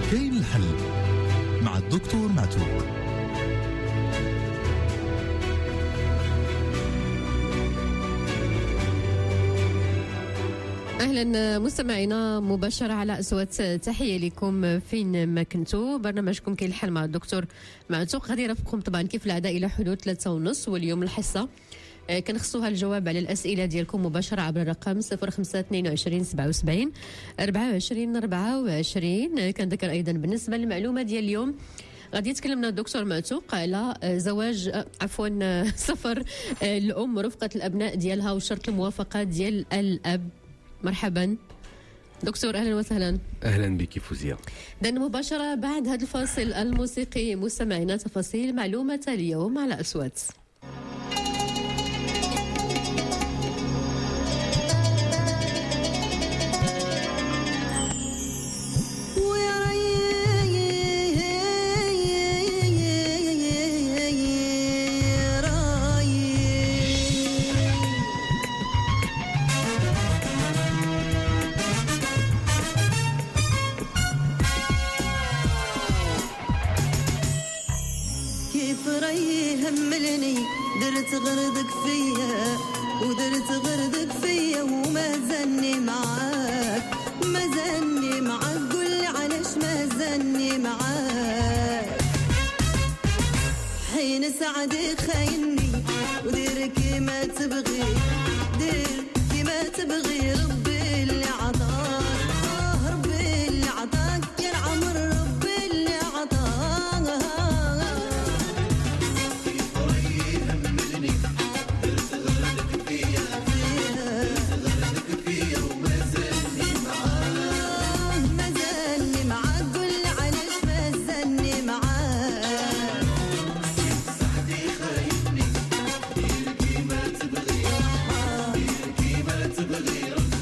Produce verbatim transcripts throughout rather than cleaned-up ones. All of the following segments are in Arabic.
كاين الحل مع الدكتور معتوق. أهلا مستمعينا مباشرة على أصوات، تحية لكم فين ما كنتوا. برنامجكم كاين الحل مع الدكتور معتوق غادي يرافقكم طبعا كيف العادة إلى حدود ثلاثة ونص. واليوم الحصة كنخصوها الجواب على الأسئلة ديالكم مباشرة عبر الرقم صفر خمسة اثنين وعشرين سبعة وسبعين أربعة وعشرين أربعة وعشرين. كنذكر أيضا بالنسبة للمعلومة ديال اليوم غادي يتكلمنا الدكتور معتوق على زواج عفوا سفر الأم ورفقة الأبناء ديالها وشرط الموافقة ديال الأب. مرحبا دكتور، اهلا وسهلا. اهلا بك فوزيا. دنا مباشره بعد هذا الفاصل الموسيقي مستمعينا تفاصيل معلومه اليوم على اصوات. درت غردك فيا ودرت غردك فيا وما زني معاك ما زني معاك قولي علاش ما زني معاك حين سعدي خايني ودير كيما تبغي دير كيما تبغي ربي اللي عطاك آه ربي اللي عطاك يا العمر ربي اللي عطاك تبغي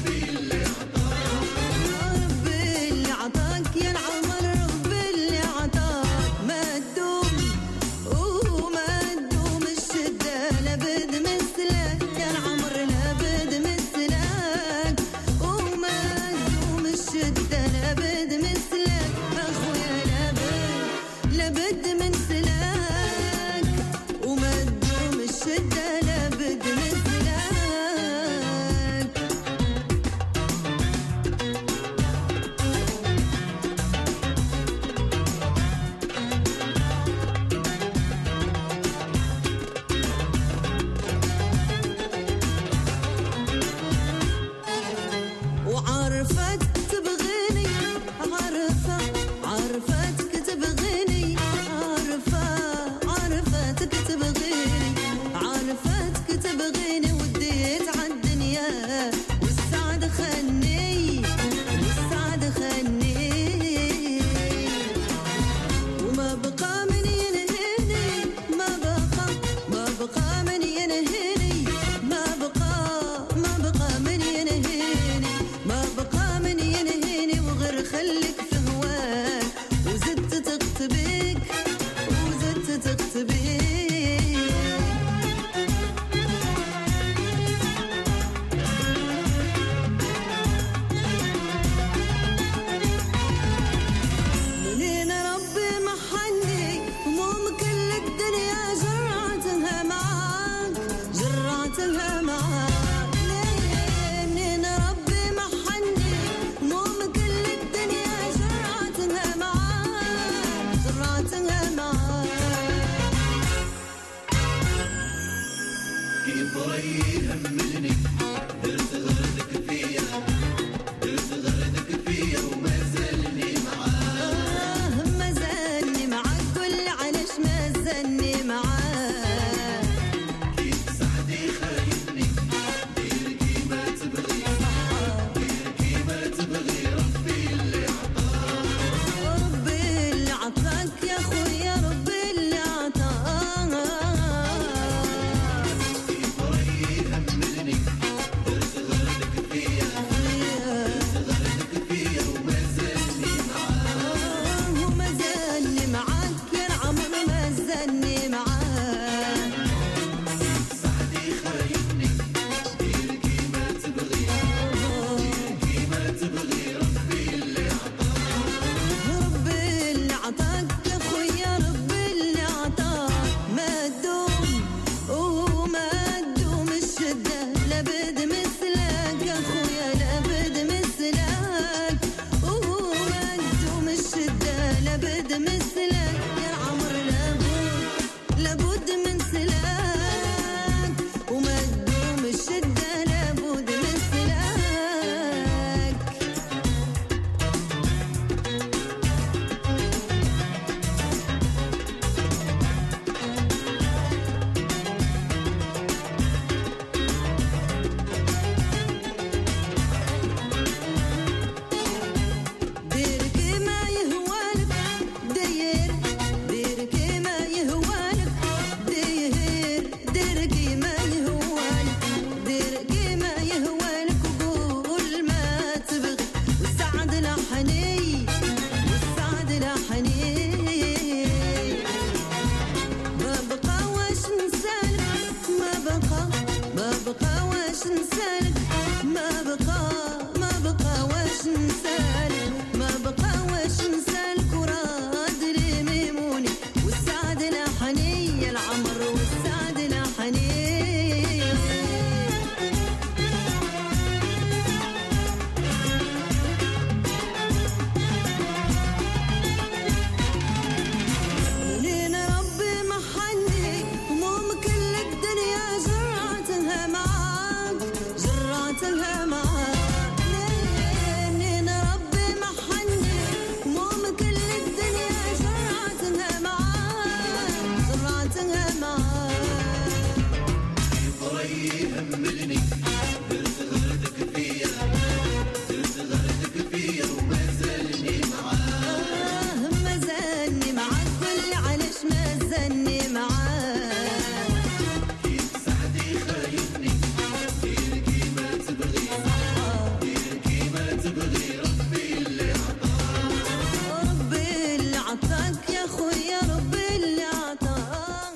نسالك ما بقى ما بقى واش نسالك ما بقى واش نسالك وراه دري ميموني والسعد لاحني يا العمر والسعد لاحني منين ربي محني هموم كل الدنيا جرعتها معاك جرعتها معاك منين ربي محني هموم كل الدنيا جرعتها معاك جرعتها معاك آه ما زالني معاك قولي علاش ما زالني معاك ربي اللي عطاك يا خويا ربي اللي عطاك.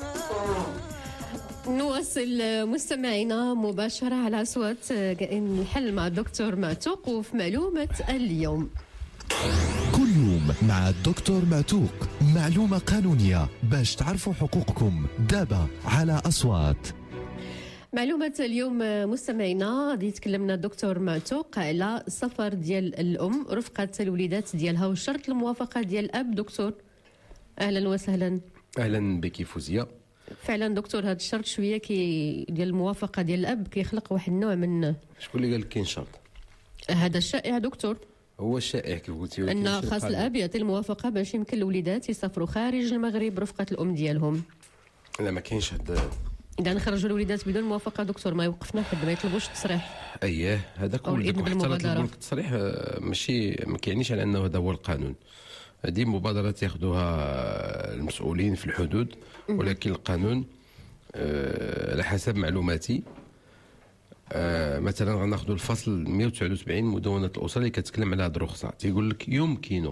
نواصل مستمعينا مباشرة على أصوات الحل مع الدكتور معتوق وفي معلومة اليوم. كل يوم مع الدكتور معتوق معلومة قانونية باش تعرفوا حقوقكم دابا على أصوات. معلومة اليوم مستمعينا غادي يتكلمنا الدكتور معتوق على السفر ديال الأم رفقة الوليدات ديالها وشرط الموافقة ديال الأب. دكتور أهلا وسهلا. اهلا بك فوزيه. فعلا دكتور هذا الشرط شوية كي ديال الموافقة ديال الأب كيخلق واحد النوع من شكون اللي قال لك كاين شرط؟ هذا الشائع دكتور هو الشائع كيف قلتي ولكن أن ماشي خاص القانون. الأب يعطي الموافقة باش يمكن الوليدات يسافروا خارج المغرب رفقة الأم ديالهم. لا ما كاينش هذا. إذا نخرجوا الوليدات بدون موافقة دكتور ما يوقفنا حد ما يطلبوش تصريح. اييه هذاك أو هو الإذن حتى بالمبادرة. يطلبوا لك التصريح آه، ماشي ما كيعنيش على انه هذا هو القانون. هذه مبادرات ياخذوها المسؤولين في الحدود ولكن القانون آه، على حسب معلوماتي آه، مثلا غناخذوا الفصل مئة وتسعة وسبعين مدونة الأسرة اللي كتكلم على هذه الرخصة تيقول لك يمكن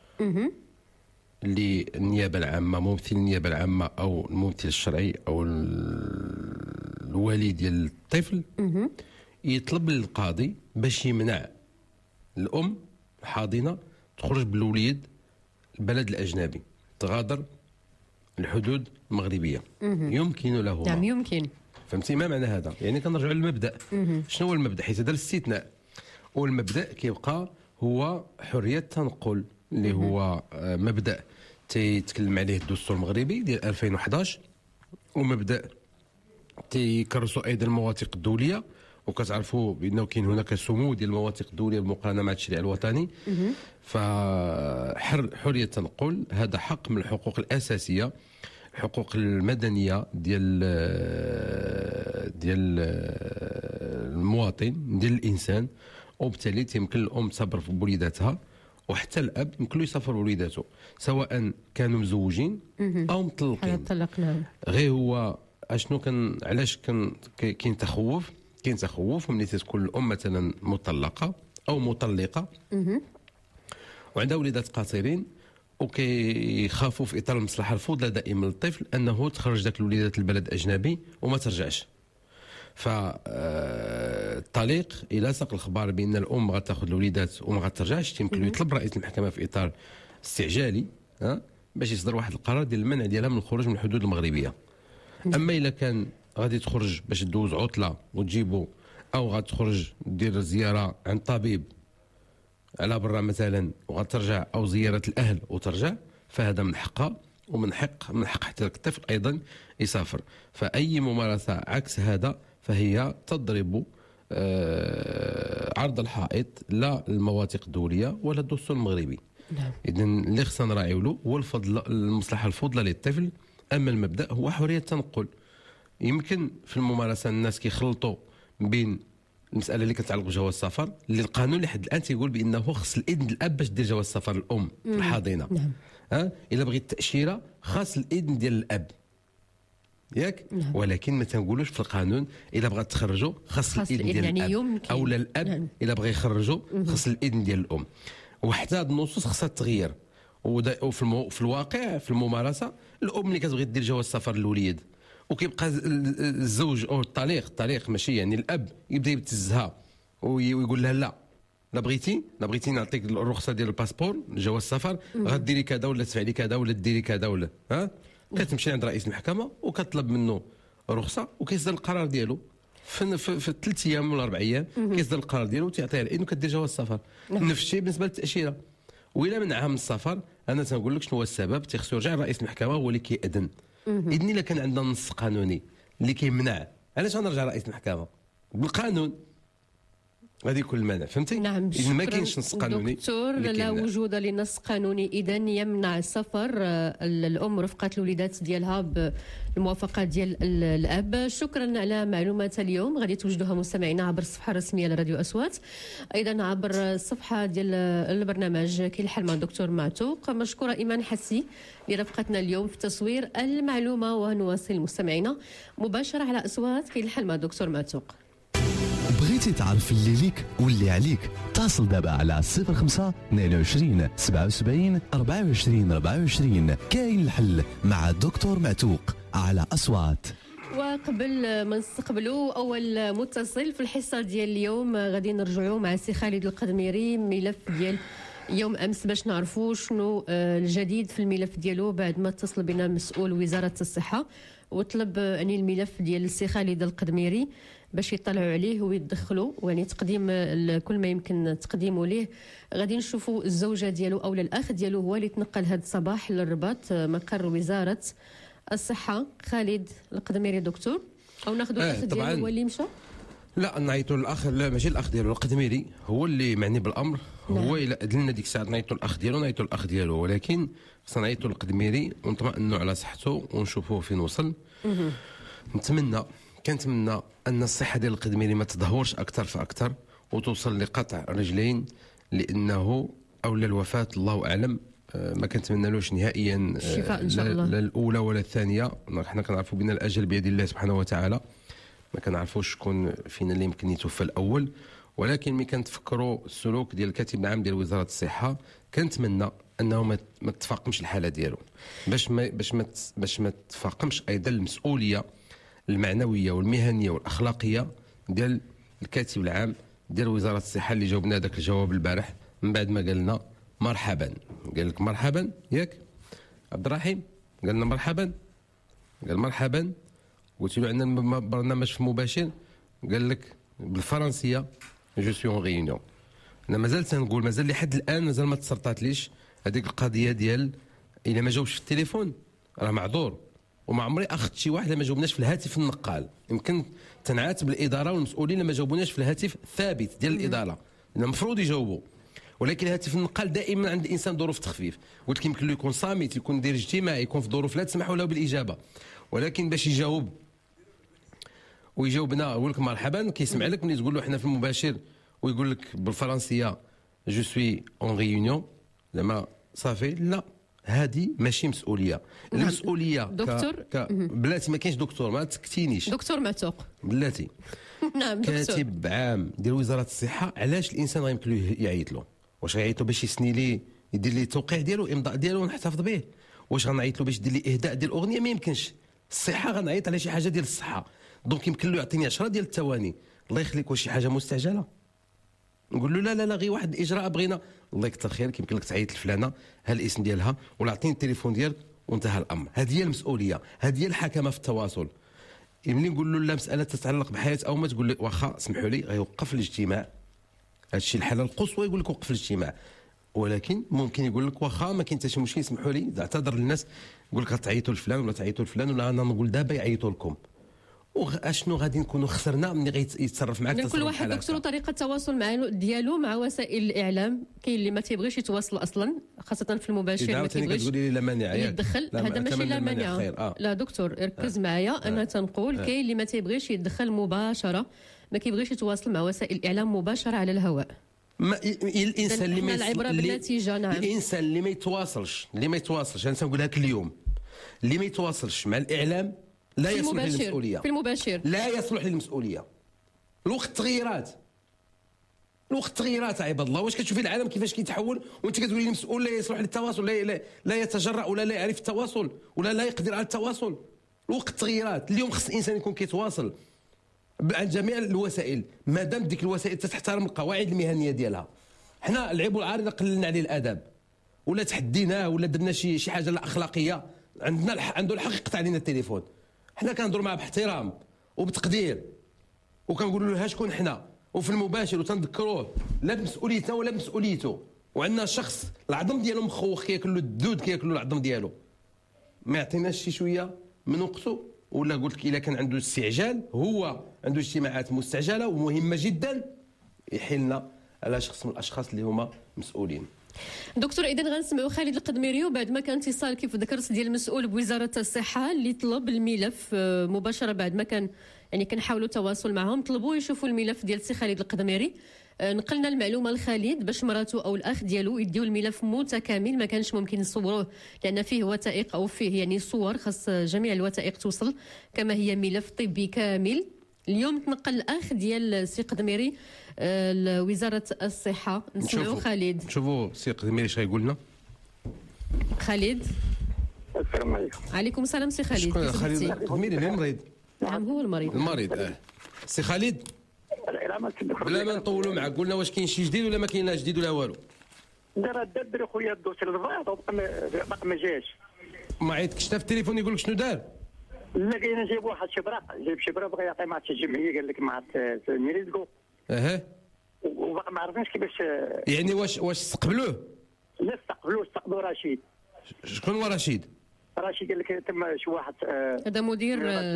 للنيابة العامة ممثل النيابة العامة أو الممثل الشرعي أو ال- الوالي ديال الطفل يطلب للقاضي باش يمنع الأم الحاضنة تخرج بالوليد البلد الأجنبي تغادر الحدود المغربية. يمكن له نعم يمكن. فهمتي ما معنى هذا؟ يعني كنرجعوا للمبدا. شنو هو المبدا؟ حيت هذا الاستثناء والمبدا كيبقى هو حريه التنقل اللي هو آه، مبدا تيتكلم عليه الدستور المغربي ديال ألفين وحداش ومبدا تيكرسوا ايضا المواثيق الدوليه وكتعرفوا بانه كاين هناك سمو ديال المواثيق الدوليه بالمقارنه مع التشريع الوطني. فحريه التنقل هذا حق من الحقوق الاساسيه الحقوق المدنيه ديال ديال المواطن ديال الانسان وبالتالي تيمكن الام تسافر بوليداتها وحتى الاب يمكن له يسافر بوليداته سواء كانوا مزوجين او هذا مطلقين. طلقناهم. غير هو اشنو كان علاش كان كاين- كاين تخوف كاين تخوف ملي تكون الام مثلا مطلقه او مطلقه وعندها وليدات قاصرين وكيخافوا في اطار المصلحه الفضلى دائما للطفل انه تخرج ذاك الوليدات البلد اجنبي وما ترجعش. فالطليق الى ساق الخبر بان الام غتاخذ الوليدات وما غترجعش يمكن له يطلب رئيس المحكمه في اطار استعجالي ها باش يصدر واحد القرار ديال المنع ديالها من الخروج من الحدود المغربيه. اما الا كان غادي تخرج باش تدوز عطله وتجيبو او غتخرج دير زياره عند طبيب على برا مثلا وغترجع او زياره الاهل وترجع فهذا من حقها ومن حق من حق حتى الطفل ايضا يسافر. فاي ممارسه عكس هذا فهي تضرب آه عرض الحائط لا المواثيق الدوليه ولا الدستور المغربي. نعم. اذا اللي خصنا نراعيو له هو الفضل المصلحه الفضلى للطفل. اما المبدا هو حريه التنقل. يمكن في الممارسه الناس كيخلطوا بين المساله اللي كتعلق بجواز السفر اللي القانون لحد الان تيقول بانه خص الاذن الاب باش دير جواز السفر الام الحاضنه. نعم. ها الا بغيت التاشيره خاص الاذن ديال الاب ياك. نعم. ولكن ما تنقولوش في القانون الا بغات تخرجوا خاص خاص الاذن الإذن، ديال يعني الاب يمكن. او لا الاب نعم. الا بغى يخرجوا خاص الاذن ديال الام. وحتى هذه النصوص خصها تغير. ودا- وفي المو... في الواقع في الممارسه الام اللي كتبغي دير جواز السفر للوليد وكيبقى الزوج او الطليق الطليق ماشي يعني الاب يبدا يبتزها ويقول لها لا لا بغيتي لا بغيتي نعطيك الرخصه ديال الباسبور جواز السفر غديري كذا ولا تفعلي كذا ولا ديري كذا ولا ها كتمشي عند رئيس المحكمه وكطلب منه رخصه وكيصدر القرار ديالو في في ثلاث ايام ولا اربع ايام كيصدر القرار ديالو وتعطيها العين وكدير جواز السفر. نفس الشيء بالنسبه للتاشيره. وإلا منعها من السفر انا تنقول لك شنو هو السبب، تيخصو يرجع لرئيس المحكمه هو اللي كيأذن. اذن الا كان عندنا نص قانوني اللي كيمنع، علاش غنرجع لرئيس المحكمه؟ بالقانون غادي يكون المانع، فهمتي؟ نعم. اذا ما كاينش نص قانوني دكتور، لا وجود لنص قانوني اذا يمنع السفر الام رفقه الوليدات ديالها بالموافقه ديال الاب. شكرا على معلومات اليوم، غادي توجدوها مستمعينا عبر الصفحه الرسميه لراديو اصوات، ايضا عبر الصفحه ديال البرنامج كاين الحل مع الدكتور معتوق. مشكوره ايمان حسي لرفقتنا اليوم في تصوير المعلومه، ونواصل مستمعينا مباشره على اصوات كاين الحل مع الدكتور معتوق. بغيتي تعرف اللي ليك واللي عليك؟ اتصل دابا على صفر خمسة اثنين وعشرين سبعة وسبعين أربعة وعشرين أربعة وعشرين. كاين الحل مع الدكتور معتوق على أصوات. وقبل ما نستقبلوا اول متصل في الحصه ديال اليوم غادي نرجعوا مع السي خالد القدميري ملف ديال يوم امس باش نعرفوا شنو الجديد في الملف ديالو بعد ما اتصل بنا مسؤول وزاره الصحه وطلب يعني الملف ديال السي خالد القدميري باش يطلعوا عليه ويدخلوا يعني تقديم كل ما يمكن تقديمه ليه. غادي نشوفوا الزوجه ديالو او الاخ ديالو هو اللي تنقل هذا الصباح للرباط مقر وزاره الصحه. خالد القدميري دكتور، او ناخذوا الاخ ديالو هو اللي مشى؟ لا نعيطوا الاخ، لا ماشي الاخ ديالو، القدميري هو اللي معني بالامر. هو نعم. الى اذلنا ديك الساعه نعيطوا الاخ ديالو نعيطوا الاخ ديالو، ولكن خصنا نعيطوا القدميري ونطمئنوا على صحته ونشوفوه فين وصل. نتمنى كنتمنى ان الصحه ديال القدميري ما تدهورش اكثر فاكثر وتوصل لقطع رجلين، لانه اولا الوفاه الله اعلم ما كنتمنالوش نهائيا الشفاء ان شاء الله، لا الاولى ولا الثانيه. حنا كنعرفوا بان الاجل بيد الله سبحانه وتعالى، ما كنعرفوش شكون فينا اللي يمكن يتوفى الاول. ولكن ملي كنتفكروا السلوك ديال الكاتب العام ديال وزاره الصحه كنتمنى انه ما تفاقمش الحاله ديالو، باش ما باش ما باش ما تفاقمش ايضا المسؤوليه المعنويه والمهنيه والاخلاقيه ديال الكاتب العام ديال وزاره الصحه اللي جاوبنا هذاك الجواب البارح من بعد ما قال لنا مرحبا. قال لك مرحبا ياك عبد الرحيم؟ قال لنا مرحبا، قال مرحبا. قلت له عندنا برنامج في مباشر، قال لك بالفرنسيه جو سوي اون ريونيون. انا مازال تنقول مازال لحد الان مازال ما تسرطاتليش هذيك القضيه ديال الا ما جاوبش في التليفون راه معذور، وما عمري اخذت شي واحد ما جاوبناش في الهاتف النقال. يمكن تنعاتب الاداره والمسؤولين لما جاوبوناش في الهاتف الثابت ديال الاداره، لان المفروض يجاوبوا. ولكن الهاتف النقال دائما عند الانسان ظروف تخفيف، قلت لك يمكن له يكون صامت، يكون يدير اجتماع، يكون في ظروف لا تسمح له بالاجابه. ولكن باش يجاوب ويجاوبنا يقول لك مرحبا، كيسمع لك ملي تقول له حنا في المباشر ويقول لك بالفرنسيه جو سوي اون ريونيون، زعما صافي. لا، هذه ماشي مسؤوليه. المسؤوليه دكتور ك... ك... بلاتي ما كاينش دكتور، ما تسكتينيش دكتور معتوق بلاتي. نعم دكتور. كاتب عام ديال وزاره الصحه، علاش الانسان غيمكن له يعيط له؟ واش غيعيط له باش يسني ليه يدير ليه التوقيع ديالو الامضاء ديالو ونحتفظ به؟ واش غنعيط له باش يدير ليه اهداء ديال الاغنيه؟ ما يمكنش. الصحه غنعيط على شي حاجه ديال الصحه، دونك يمكن له يعطيني عشرة ديال الثواني. الله يخليك، واش شي حاجه مستعجله؟ نقول له لا لا لا غير واحد الاجراء بغينا. الله يكثر خيرك، يمكن لك تعيط لفلانه، ها الاسم ديالها ولا عطيني التليفون ديالك وانتهى الامر. هذه هي المسؤوليه، هذه هي الحكمه في التواصل. ملي نقول له لا مساله تتعلق بحياه او ما، تقول لي واخا سمحوا لي غيوقف الاجتماع. هذا الشيء الحاله القصوى يقول لك وقف الاجتماع. ولكن ممكن يقول لك واخا ما كاين حتى شي مشكل اسمحوا لي، اعتذر للناس، يقول لك تعيطوا لفلان ولا تعيطوا لفلان، ولا انا نقول دابا يعيطوا لكم. واشنو غادي نكونوا خسرنا ملي غيتصرف معك؟ كل واحد دكتور طريقه التواصل مع ديالو مع وسائل الاعلام. كاين اللي ما تيبغيش يتواصل اصلا، خاصه في المباشر ما تيبغيش يتدخل. هذا ماشي لا مانع. آه. لا دكتور ركز آه. معايا. آه. انا تنقول آه. كاين اللي ما تيبغيش يتدخل مباشره، ما كيبغيش يتواصل مع وسائل الاعلام مباشره على الهواء. ما الانسان اللي ما العبره بالنتيجه. نعم، الانسان اللي ما يتواصلش اللي ما يتواصلش انا تنقول لك اليوم، اللي ما يتواصلش مع الاعلام لا يصلح للمسؤوليه. في المباشر لا يصلح للمسؤوليه. الوقت تغييرات، الوقت تغييرات عباد الله. واش كتشوفي العالم كيفاش كيتحول وانت كتقولي لي مسؤول لا يصلح للتواصل، لا لا, لا يتجرأ ولا لا يعرف التواصل ولا لا يقدر على التواصل؟ الوقت التغييرات اليوم خص الانسان يكون كيتواصل عن جميع الوسائل ما دام ديك الوسائل تحترم القواعد المهنيه ديالها. حنا العيب والعارضه قللنا عليه الادب ولا تحديناه ولا درنا شي شي حاجه لا اخلاقيه. عندنا الح... عنده الحق يقطع علينا التليفون. حنا كنهضروا معاه باحترام وبتقدير وكنقولوا له ها شكون حنا وفي المباشر وتنذكروه لا بمسؤوليتنا ولا بمسؤوليته. وعندنا شخص العظم ديالو مخوخ كياكل له الدود كياكل له العظم ديالو. ما يعطيناش شي شويه من وقته ولا قلت لك الا كان عنده استعجال هو عنده اجتماعات مستعجله ومهمه جدا يحلنا على شخص من الاشخاص اللي هما مسؤولين. دكتور اذا غنسمعوا خالد القدميري وبعد ما كان اتصال كيف ذكرت ديال المسؤول بوزاره الصحه اللي طلب الملف مباشره بعد ما كان يعني كنحاولوا التواصل معهم طلبوا يشوفوا الملف ديال السي خالد القدميري. نقلنا المعلومه لخالد باش مراته او الاخ ديالو يديو الملف متكامل ما كانش ممكن نصوروه لان فيه وثائق او فيه يعني صور خاص جميع الوثائق توصل كما هي ملف طبي كامل. اليوم تنقل الاخ ديال السي قدميري لوزاره الصحه. نسمعوا خالد. شوفوا السي قدميري اش غيقول لنا. خالد السلام عليكم. عليكم السلام سي خالد. شكون خالد القدميري اللي المريض؟ نعم هو المريض. المريض اه. سي خالد بلا ما نطولوا معك قلنا واش كاين شي جديد ولا ما كاين لا جديد ولا والو؟ دار دار خويا الدوسير الفايض وبقى ما جاش. ما عيطكش حتى في التليفون يقول لك شنو دار؟ لا كاين جايب واحد شبراق جايب شبراق بغى يعطي مع الجمعيه قال لك مع ميريزكو. اها وباقي ما عرفناش كيفاش. يعني واش واش استقبلوه؟ لا استقبلوه استقبلوا رشيد. شكون هو رشيد؟ رشيد قال لك تم شي واحد. هذا مدير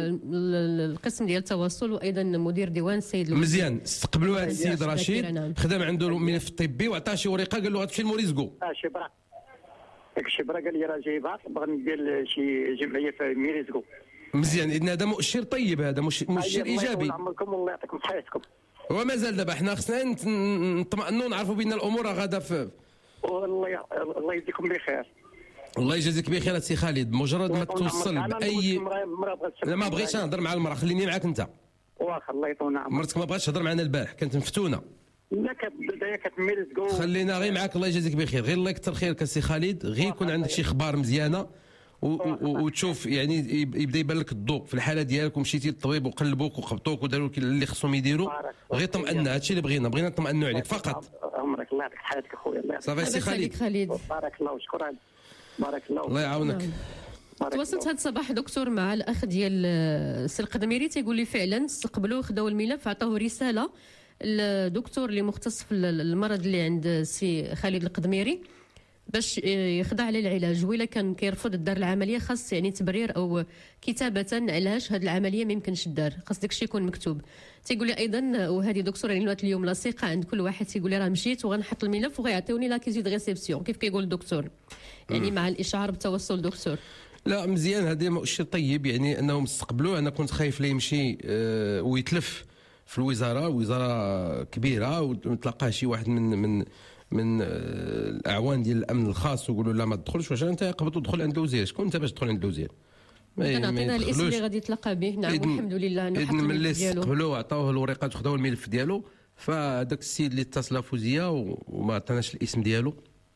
القسم ديال التواصل وايضا مدير ديوان السيد مزيان. استقبلوا هذا السيد رشيد خدم عنده الملف الطبي وعطاه شي ورقه قال له غتمشي لموريزكو. اه شبراق داك الشبراق قال لي راه جايبها بغا ندير شي جمعيه في ميريزكو. مزيان اذا هذا مؤشر طيب هذا مؤشر ايجابي. الله يعمركم والله يعطيكم صحتكم. ومازال دابا حنا خصنا نطمئنوا ونعرفوا بان الامور غادا في. والله الله يجزيكم بخير. الله يجازيك بخير سي خالد. مجرد ما توصل باي لا ما بغيتش نهضر مع المراه خليني معاك انت. واخا الله يطول عمرك. مرتك ما بغاتش تهضر معنا البارح كانت مفتونه. لا كتبدا كتميل تقول خلينا غير معاك الله يجازيك بخير. غير الله يكثر خيرك سي خالد. غير يكون عندك شي اخبار مزيانه وتشوف يعني يبدا يبان لك الضوء في الحاله ديالك ومشيتي للطبيب وقلبوك وخبطوك وداروا لك اللي خصهم يديروا. غير طمئنا هادشي اللي بغينا بغينا نطمئنوا عليك فقط. عمرك الله يعطيك حياتك اخويا. الله صافي سي خالد. خالد بارك الله وشكرا. بارك الله الله يعاونك. تواصلت هذا الصباح دكتور مع الاخ ديال السي القدميري تيقول لي فعلا استقبلوه خداو الملف عطاوه رساله الدكتور اللي مختص في المرض اللي عند السي خالد القدميري باش يخضع للعلاج وإلا كان كيرفض الدار العمليه خاص يعني تبرير او كتابه علاش هذه العمليه ما يمكنش الدار خاص داك الشيء يكون مكتوب. تيقول لي ايضا وهذه دكتور يعني الوقت اليوم لاصقه عند كل واحد تيقول لي راه مشيت وغنحط الملف وغيعطيوني لا كيزيد ريسبسيون كيف كيقول الدكتور يعني مع الاشعار بالتوصل دكتور. لا مزيان هذا مؤشر طيب يعني انهم استقبلوه. انا كنت خايف لا يمشي آه ويتلف في الوزاره وزاره كبيره وتلقاه شي واحد من من من الاعوان ديال الامن الخاص ويقولوا لا ما تدخلش. واش انت قبض تدخل عند الوزير؟ شكون انت باش تدخل عند الوزير؟ كنعطينا الاسم اللي غادي يتلقى به. نعم والحمد لله انه حط ملي استقبلوه عطاوه الورقات وخداو الملف ديالو. فداك السيد اللي اتصل فوزيه وما عطاناش الاسم ديالو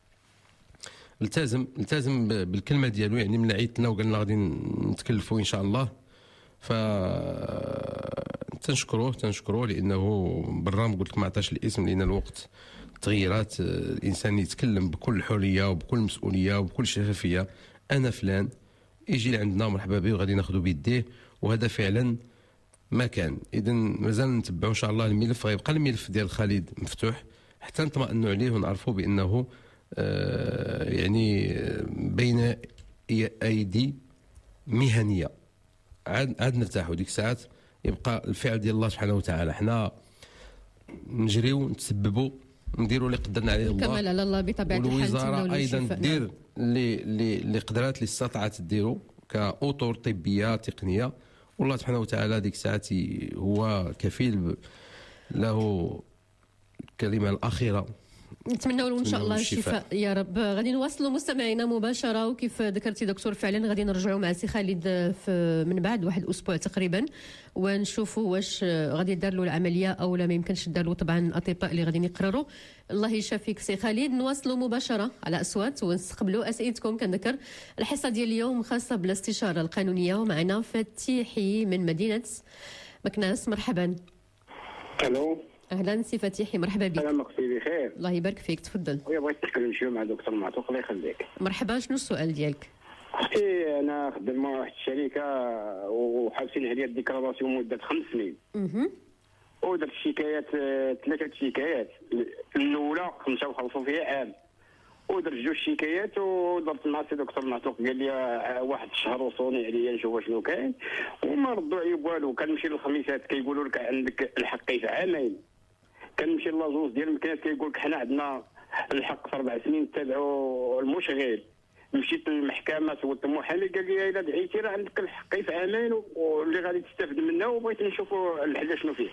التزم التزم بالكلمه ديالو يعني من عيط لنا وقال لنا غادي نتكلفوا ان شاء الله. ف تنشكروه تنشكروه لانه بالرغم قلت لك ما عطاش الاسم لان الوقت تغييرات الانسان يتكلم بكل حريه وبكل مسؤوليه وبكل شفافيه. انا فلان يجي لعندنا مرحبا به وغادي ناخذه بيديه وهذا فعلا ما كان. اذا مازال نتبعوا ان شاء الله الملف. غيبقى الملف ديال خالد مفتوح حتى نطمئنوا عليه ونعرفوا بانه آه يعني بين ايدي مهنيه. عاد عاد نرتاحوا ديك الساعات يبقى الفعل ديال الله سبحانه وتعالى. حنا نجريو نتسببوا نديروا اللي قدرنا عليه الله كمال على الله بطبيعه الحال. والوزاره ايضا دير اللي اللي قدرات اللي استطاعت ديروا كاطر طبيه تقنيه والله سبحانه وتعالى ديك الساعات هو كفيل له الكلمه الاخيره نتمنوا له ان شاء الله الشفاء. الشفاء يا رب. غادي نواصلوا مستمعينا مباشره، وكيف ذكرتي دكتور فعلا غادي نرجعوا مع سي خالد في من بعد واحد الاسبوع تقريبا، ونشوفوا واش غادي يدار له العمليه او لا ما يمكنش يدار له. طبعا الاطباء اللي غادي يقرروا. الله يشافيك سي خالد. نواصلوا مباشره على اصوات ونستقبلوا اسئلتكم. كنذكر الحصه ديال اليوم خاصه بالاستشاره القانونيه، ومعنا فتيحي من مدينه مكناس. مرحبا. الو. اهلا سي فتيحي، مرحبا بك. انا مقصي بخير. الله يبارك فيك، تفضل. ويا بغيت نتكلم شويه مع دكتور معتوق الله يخليك. مرحبا، شنو السؤال ديالك؟ اختي انا خدام مع واحد الشركه وحابسين عليا الديكلاراسيون مده خمس سنين. اها. ودرت شكايات ثلاثه شكايات، الاولى خمسه وخلصوا فيها عام، ودرت جوج شكايات ودرت مع سي دكتور معتوق قال لي واحد الشهر وصوني عليا نشوف شنو كاين، وما ردوا عليا والو. كنمشي للخميسات كيقولوا لك عندك الحق في عامين، كنمشي لاجونس ديال المكنات كيقول لك حنا عندنا الحق في اربع سنين نتابعوا المشغل. مشيت للمحكمه سولت المحامي قال لي الا دعيتي راه عندك الحق في عامين واللي غادي تستافد منه، وبغيت نشوفوا الحل شنو فيه.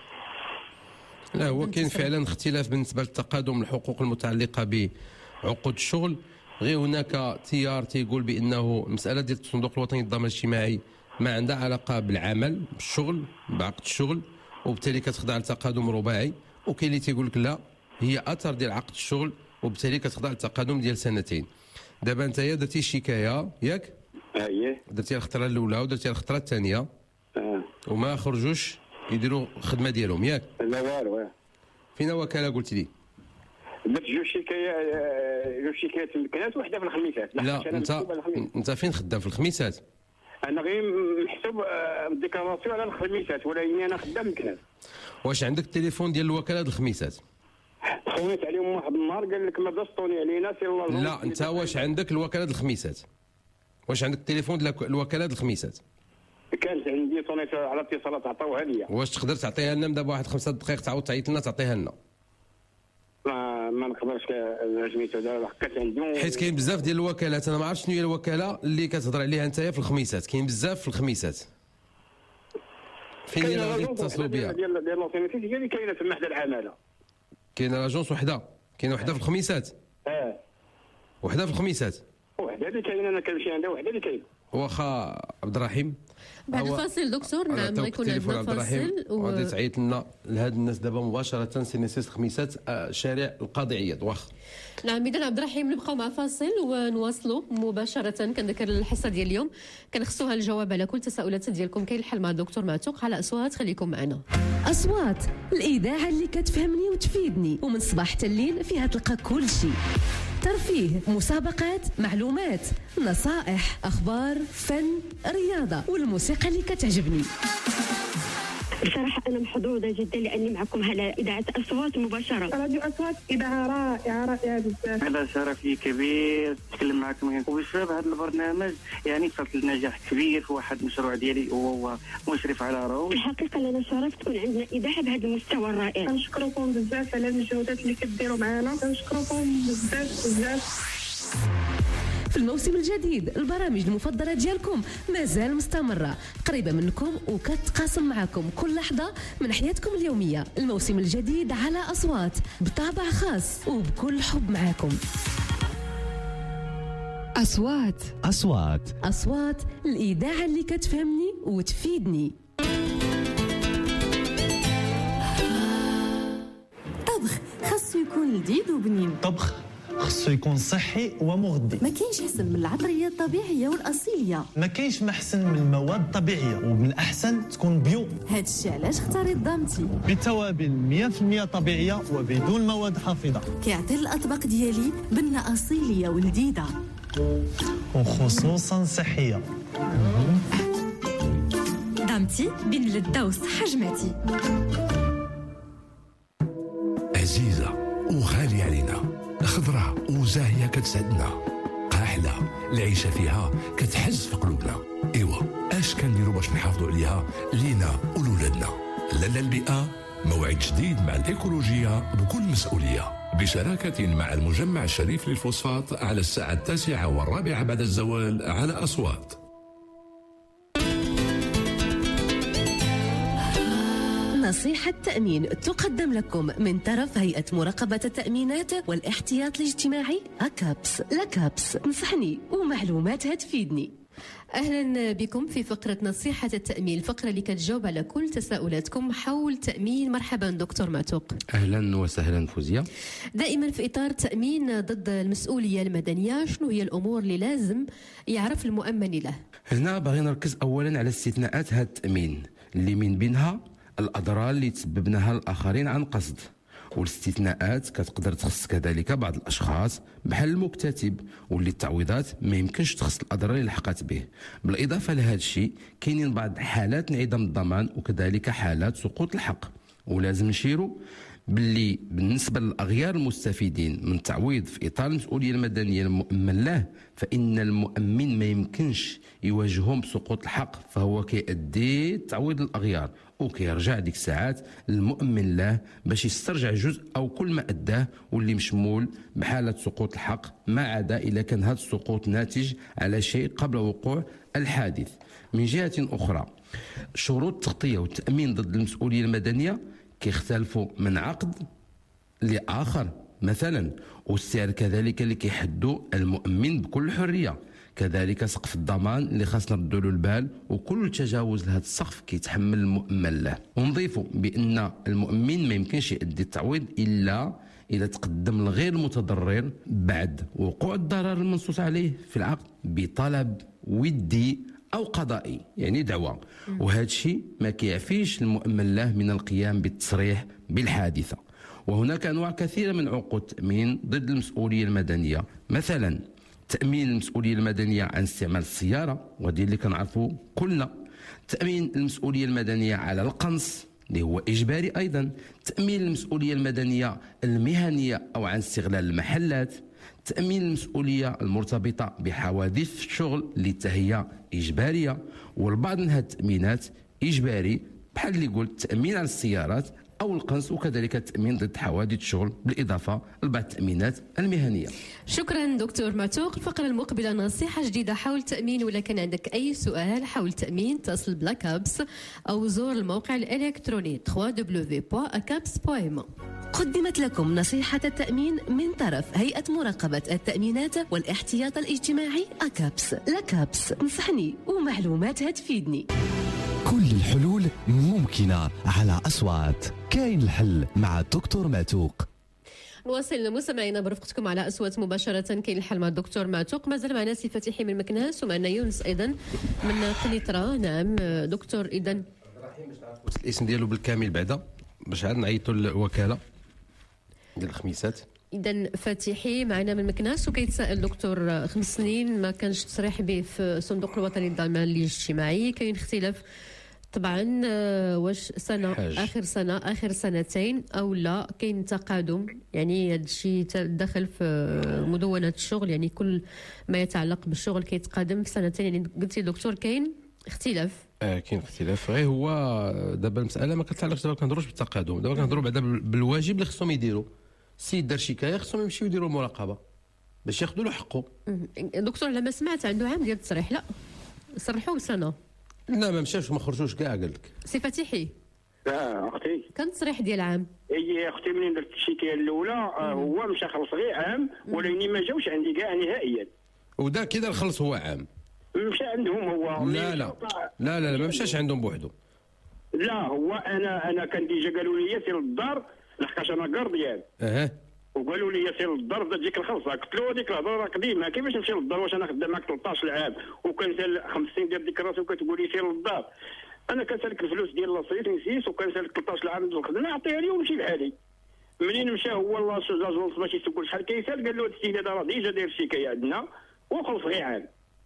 لا هو كاين فعلا اختلاف بالنسبه للتقادم الحقوق المتعلقه بعقود الشغل. غير هناك تيار تيقول بانه المساله ديال الصندوق الوطني للضمان الاجتماعي ما عندها علاقه بالعمل بالشغل بعقد الشغل، وبالتالي كتخضع لتقادم رباعي. وكاين اللي تيقول لك لا، هي اثر ديال عقد الشغل وبالتالي كتخضع لتقادم ديال سنتين. دابا انت درتي شكايه ياك؟ اييه درتي الخطره الاولى ودرتي الخطره الثانيه اه وما خرجوش يديروا الخدمه ديالهم ياك؟ لا والو. فين وكاله قلت لي؟ درت جوج شكايات جوج شكايات في المكنات وحده في الخميسات. لا انت انت فين خدام؟ في الخميسات؟ انا غير محسوب الديكلاراسيون على الخميسات، ولكن انا خدام مكنات. واش عندك التليفون ديال الوكاله ديال الخميسات؟ خونيت عليهم واحد النهار قال لك ما دسطوني علينا سي الله. لا انت واش عندك الوكاله ديال الخميسات؟ واش عندك التليفون ديال الوكاله ديال الخميسات؟ كانت عندي صونيت على اتصالات عطاوها ليا. واش تقدر تعطيها لنا دابا واحد خمسة دقائق تعاود تعيط لنا تعطيها لنا؟ ما ما نقدرش سميتو دابا حكات عندي. حيت كاين بزاف ديال الوكالات، انا ما عرفتش شنو هي الوكاله اللي كتهضر عليها نتايا في الخميسات. كاين بزاف في الخميسات. فين هي اللي غادي يتصلوا بها؟ ديال ديال لوسينيتي هي اللي كاينه في محل العماله. كاينه لاجونس وحده، كاينه وحده في الخميسات. اه وحده في الخميسات. وحده اللي كاينه، انا كنمشي عندها وحده اللي كاينه. واخا عبد الرحيم بعد الفاصل دكتور. نعم غيكون عندنا فاصل وغادي تعيط لنا لهاد الناس دابا مباشره. سي نسيس خميسات شارع القاضي عياض. واخا نعم اذا عبد الرحيم نبقاو مع فاصل ونواصلوا مباشره. كنذكر الحصه ديال اليوم كنخصوها الجواب على كل التساؤلات ديالكم. كاين الحل مع الدكتور معتوق على اصوات. خليكم معنا. اصوات الاذاعه اللي كتفهمني وتفيدني، ومن صباح حتى الليل فيها تلقى كل شيء: ترفيه، مسابقات، معلومات، نصائح، اخبار، فن، رياضه، والموسيقى اللي كتعجبني. بصراحة أنا محظوظة جدا لأني معكم على إذاعة أصوات مباشرة. راديو أصوات إذاعة رائعة رائعة بزاف. هذا شرف لي كبير نتكلم معكم، وبسبب هذا البرنامج يعني وصلت لنجاح كبير في واحد المشروع ديالي وهو مشرف على روض. الحقيقة لنا شرف تكون عندنا إذاعة بهذا المستوى الرائع. كنشكركم بزاف على المجهودات اللي كديروا معنا، كنشكركم بزاف بزاف. في الموسم الجديد البرامج المفضلة ديالكم مازال مستمرة، قريبة منكم وكتقاسم معكم كل لحظة من حياتكم اليومية. الموسم الجديد على أصوات بطابع خاص وبكل حب معكم. أصوات أصوات أصوات الإذاعة اللي كتفهمني وتفيدني. طبخ خاصو يكون لذيذ وبنين. طبخ خصو يكون صحي ومغذي. ما كاينش احسن من العطريه الطبيعيه والاصيليه. ما كاينش محسن من المواد الطبيعيه، ومن الاحسن تكون بيو. هادشي علاش اختاريت ضامتي بتوابل مية بالمية طبيعيه وبدون مواد حافظه. كيعطي الاطباق ديالي بنه اصيليه ولذيذه وخصوصا صحيه. ضامتي بين اللذه والصحه جمعتي. عزيزه وغاليه علينا، خضرة وزاهية كتسعدنا، قاحلة العيشة فيها كتحز في قلوبنا. إيوا اش كنديروا باش نحافظوا عليها لينا ولولادنا؟ لالا البيئة موعد جديد مع الإيكولوجية بكل مسؤولية، بشراكة مع المجمع الشريف للفوسفات على الساعة التاسعة والرابعة بعد الزوال على أصوات. نصيحة تأمين تقدم لكم من طرف هيئة مراقبة التأمينات والاحتياط الاجتماعي أكابس. لكابس نصحني ومعلومات هتفيدني. اهلا بكم في فقره نصيحه التامين، الفقره اللي كتجاوب على كل تساؤلاتكم حول تامين. مرحبا دكتور معتوق. اهلا وسهلا فوزيه. دائما في اطار التامين ضد المسؤوليه المدنيه، شنو هي الامور اللي لازم يعرف المؤمن له؟ هنا باغي نركز اولا على استثناءات هذا التامين اللي من بينها الاضرار اللي تسببناها الاخرين عن قصد، والاستثناءات كتقدر تخص كذلك بعض الاشخاص بحال المكتتب، واللي التعويضات ما يمكنش تخص الاضرار اللي لحقت به. بالاضافه لهذا الشيء كاينين بعض حالات انعدام الضمان وكذلك حالات سقوط الحق. ولازم نشيروا باللي بالنسبه للاغيار المستفيدين من التعويض في اطار المسؤوليه المدنيه المؤمن له، فان المؤمن ما يمكنش يواجههم بسقوط الحق، فهو كيأدي تعويض الاغيار وكيرجع ديك الساعات المؤمن له باش يسترجع جزء او كل ما اداه واللي مشمول بحاله سقوط الحق، ما عدا اذا كان هذا السقوط ناتج على شيء قبل وقوع الحادث. من جهه اخرى شروط التغطيه والتامين ضد المسؤوليه المدنيه كيختلفوا من عقد لاخر مثلا، والسعر كذلك اللي كيحدوا المؤمن بكل حريه، كذلك سقف الضمان اللي خاصنا نردوا له البال، وكل تجاوز لهذا السقف كيتحمل المؤمن له. ونضيفوا بان المؤمن ما يمكنش يؤدي التعويض الا اذا تقدم لغير المتضرر بعد وقوع الضرر المنصوص عليه في العقد بطلب ودي او قضائي، يعني دعوى، وهذا الشيء ما كيعفيش المؤمن له من القيام بالتصريح بالحادثه. وهناك انواع كثيره من عقود التامين ضد المسؤوليه المدنيه، مثلا تأمين المسؤولية المدنية عن استعمال السيارة، وهذه اللي كنعرفوا كلنا. تأمين المسؤولية المدنية على القنص اللي هو إجباري أيضا. تأمين المسؤولية المدنية المهنية أو عن استغلال المحلات. تأمين المسؤولية المرتبطة بحوادث الشغل اللي هي إجبارية، والبعض من هذه التأمينات إجباري بحال اللي قلت تأمين على السيارات أو القنص، وكذلك التأمين ضد حوادث الشغل بالإضافة لبعض التأمينات المهنية. شكرا دكتور معتوق. الفقرة المقبلة نصيحة جديدة حول التأمين، ولا كان عندك أي سؤال حول التأمين اتصل بلاكابس أو زور الموقع الإلكتروني دبليو دبليو دبليو دوت أكابس دوت إم. قدمت لكم نصيحة التأمين من طرف هيئة مراقبة التأمينات والاحتياط الاجتماعي أكابس. لكابس نصحني ومعلومات هتفيدني. كل الحلول ممكنة على أصوات. كاين الحل مع الدكتور معتوق. نواصل مستمعينا برفقتكم على أصوات مباشرة. كاين الحل مع الدكتور معتوق. مازال معنا سي فتحي من مكناس ومعنا يونس أيضا من قنيطرة. نعم دكتور، إذا الاسم ديالو بالكامل بعدا باش عاد نعيطوا للوكالة ديال الخميسات. إذا فتحي معنا من مكناس وكيتسائل دكتور، خمس سنين ما كانش تصريح به في الصندوق الوطني للضمان الاجتماعي، كاين اختلاف طبعا، واش سنه حاج. اخر سنه اخر سنتين او لا كاين تقادم؟ يعني هذا الشيء دخل في مدونه الشغل، يعني كل ما يتعلق بالشغل كيتقادم في سنتين. يعني قلتي دكتور كاين اختلاف. اه كاين اختلاف، غير هو دابا المساله ما كتعلقش، دابا كنهضروش بالتقادم، دابا كنهضروا بعدا بالواجب اللي خصهم يديروا. السيد دار شكايه خصهم يمشيو يديروا المراقبه باش ياخذوا له حقه. دكتور لما سمعت عنده عام ديال التصريح، لا صرحوه بسنه. لا ما مشاوش ما خرجوش كاع. قال لك سي فتحي. اه اختي كان تصريح ديال عام. اي اختي منين درت الشكايه الاولى آه هو مشى خلص غير عام، ولكن ما جاوش عندي كاع نهائيا. ودا كذا خلص هو عام. مشى عندهم هو. لا لا لا لا, لا ما مشاش عندهم بوحدو. لا هو انا انا كان ديجا قالوا لي سير للدار لحقاش انا كارديان. اها وقالوا لي سير للدار بدا تجيك الخلصه. قلت له هذيك الهضره راه قديمه، كيفاش نمشي للدار واش انا خدام معك ثلاثطاش عام وكنسال خمس سنين ديال ديك الراس وكتقول لي سير للدار؟ انا كنسالك الفلوس ديال لاصيت نسيت وكنسالك ثلاثطاش عام ديال الخدمه عطيها لي ونمشي بحالي. منين مشى هو الله لاجونس باش يسول شحال كيسال، قال له هذا السيد هذا راه ديجا داير الشكايه عندنا وخلص غير عام.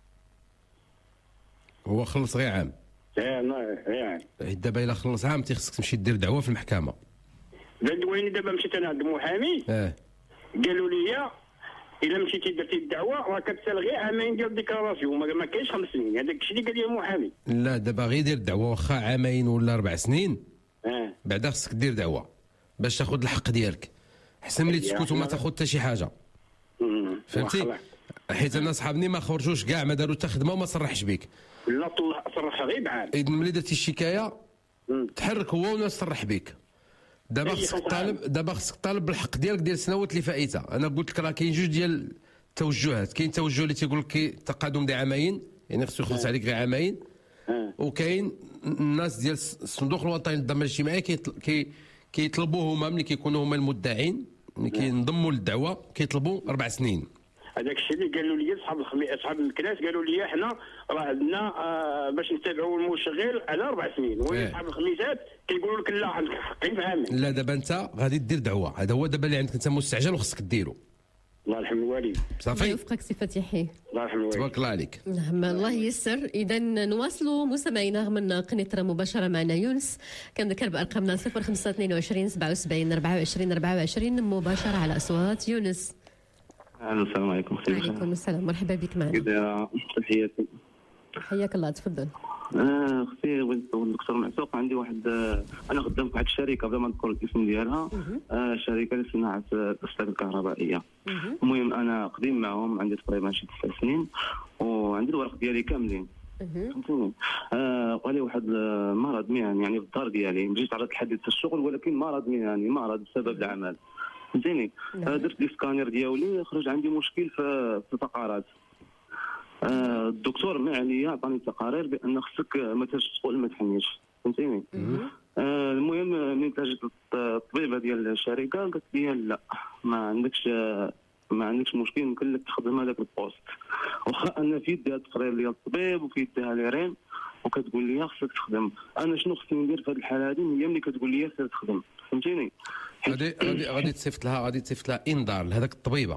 هو خلص غير عام. اه غير عام. دابا الا خلص عام تيخصك تمشي دير دعوه في المحكمه. وين دابا مشيت انا عند المحامي اه قالوا لي الا مشيتي درتي الدعوه راه كتسال غير عامين ديال ديكلاراسيون، ما كاينش خمس سنين. هذاك الشيء اللي قال لي المحامي. لا دابا غير دير الدعوه واخا عامين ولا اربع سنين اه بعدا خصك دير دعوه باش تاخذ الحق ديالك، حسن ملي تسكت وما تاخذ حتى شي حاجه. فهمتي؟ حيت انا صحابني ما خرجوش كاع، ما داروا حتى خدمه وما صرحش بك. لا طلع صرح غير بعام. اذا ملي درتي الشكايه تحرك هو والناس تصرح بك. دابا خصك طالب دابا خصك طالب بالحق ديالك ديال السنوات اللي فائته. انا قلت لك راه كاين جوج ديال التوجهات، كاين توجه اللي تيقول لك تقادم ديال عامين، يعني خصو يخلص عليك غير عامين، وكاين الناس ديال الصندوق الوطني للضمان الاجتماعي كي كيطلبوا هما ملي كيكونوا هما المدعين ملي كينضموا للدعوه كيطلبوا اربع سنين. هذاك الشيء اللي قالوا لي اصحاب الخمي... اصحاب الكلاس قالوا لي حنا راه عندنا آه باش نتابعوا المشغل على اربع سنين، واصحاب الخميسات كيقولوا لك لا عندك حقين في عامين. لا دابا انت غادي دير دعوه، هذا هو دابا اللي عندك انت مستعجل وخصك ديرو. الله يرحم الوالد. صافي يوفقك سي فتيحي. الله يرحم الوالد. تبارك الله عليك. نعم الله ييسر. اذا نواصلوا مستمعينا من قنيطره مباشره معنا يونس. كنذكر بارقامنا صفر خمسة اثنين وعشرين سبعة وسبعين أربعة وعشرين أربعة وعشرين مباشره على اصوات يونس. السلام عليكم. وعليكم السلام، مرحبا بك معنا. تحياتي. حياك الله، تفضل. آه اختي ولد الدكتور معتوق، عندي واحد آه انا خدام في واحد الشركه بلا ما نذكر الاسم ديالها، آه شركه لصناعه الاسلاك الكهربائيه. المهم انا قديم معهم، عندي تقريبا شي تسع سنين وعندي الورق ديالي كاملين. فهمتيني. آه وقال لي واحد مرض مهني يعني في الدار ديالي، مشيت تعرضت لحديث الشغل ولكن مرض مهني، مرض بسبب العمل. فهمتيني. آه درت لي سكانير ديالي، خرج عندي مشكل في في الفقرات. آه الدكتور ما عليا عطاني تقارير بان خصك ما تدخل ما تحنيش. فهمتيني. آه المهم ملي جات الطبيبه ديال الشركه قالت لي لا ما عندكش ما عندكش مشكل، يمكن لك تخدم هذاك البوست، واخا انا في يدي التقرير ديال الطبيب وفي يديها ليرين وكتقول لي خصك تخدم. انا شنو خصني ندير في هذه الحاله هذه؟ هي ملي كتقول لي سير تخدم. فهمتيني. غادي غادي غادي تصيفط لها غادي تصيفط لها انذار لهذاك الطبيبه.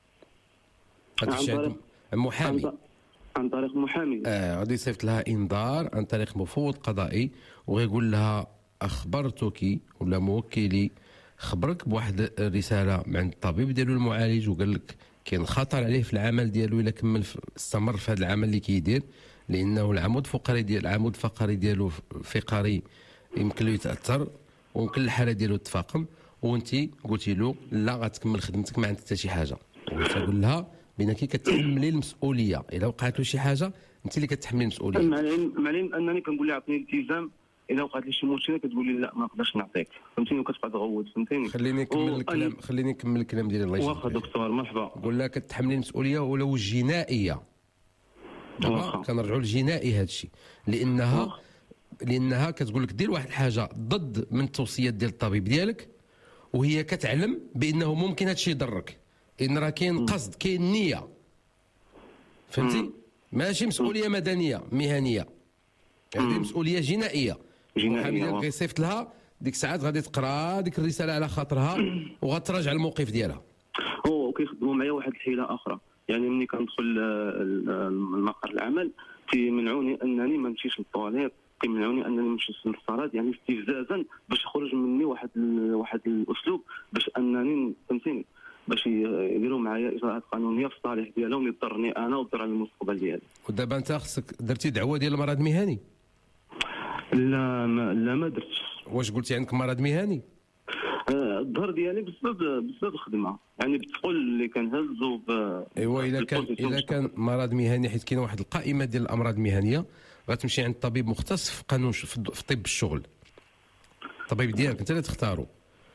هذا الشيء محامي عن طريق محامي. اه غادي يصيفط لها انذار عن طريق مفوض قضائي، وغيقول لها اخبرتك ولا موكلي خبرك بواحد الرساله من عند الطبيب ديالو المعالج، وقال لك كاين خطر عليه في العمل ديالو الا كمل استمر في هذا العمل اللي كيدير، لانه العمود الفقري ديال العمود الفقري ديالو فقري يمكن له يتاثر ويمكن الحاله ديالو تفاقم، وانت قلتي له لا غتكمل خدمتك ما عندك حتى شي حاجه. وتقول لها بانك كتحملي المسؤوليه، الا وقعت له شي حاجه انت اللي كتحملي المسؤوليه. مع العلم انني كنقول لها عطيني الالتزام، الا وقعت لي شي مشكله كتقول لي لا ما نقدرش نعطيك. فهمتيني. وكتبقى تغوت. فهمتيني. خليني نكمل الكلام خليني نكمل الكلام ديالي. الله يجزاك. واخا دكتور مرحبا. قول لها كتحملي المسؤوليه ولو الجنائيه. دابا كنرجعوا للجنائي هذا الشيء، لانها أوه. لانها كتقول لك دير واحد الحاجه ضد من التوصيات ديال الطبيب ديالك، وهي كتعلم بانه ممكن هذا الشيء يضرك، ان راه كاين قصد كاين نيه. فهمتي؟ ماشي مسؤوليه مدنيه مهنيه، هذه مسؤوليه جنائيه. المحامي ديالك غيصيفط لها ديك الساعات غادي تقرا ديك الرساله على خاطرها وغتراجع الموقف ديالها. هو وكيخدموا معايا واحد الحيله اخرى، يعني ملي كندخل المقر العمل تيمنعوني انني ما نمشيش للطواليت، كيمنعوني انني نمشي للصالات، يعني استفزازا باش يخرج مني واحد واحد الاسلوب باش انني فهمتيني باش يديروا معايا اجراءات قانونيه في الصالح ديالهم يضرني انا ويضر على المستقبل ديالي. ودابا انت خصك درتي دعوه ديال المرض المهني؟ لا ما لا ما درتش. واش قلتي عندك مرض مهني؟ آه الظهر ديالي بسبب بسبب الخدمه، يعني بالثقل اللي كنهزو ب ايوا الا كان الا كان مرض مهني، حيت كاين واحد القائمه ديال الامراض المهنيه غتمشي عند طبيب مختص في قانون في طب الشغل. الطبيب ديالك انت اللي تختارو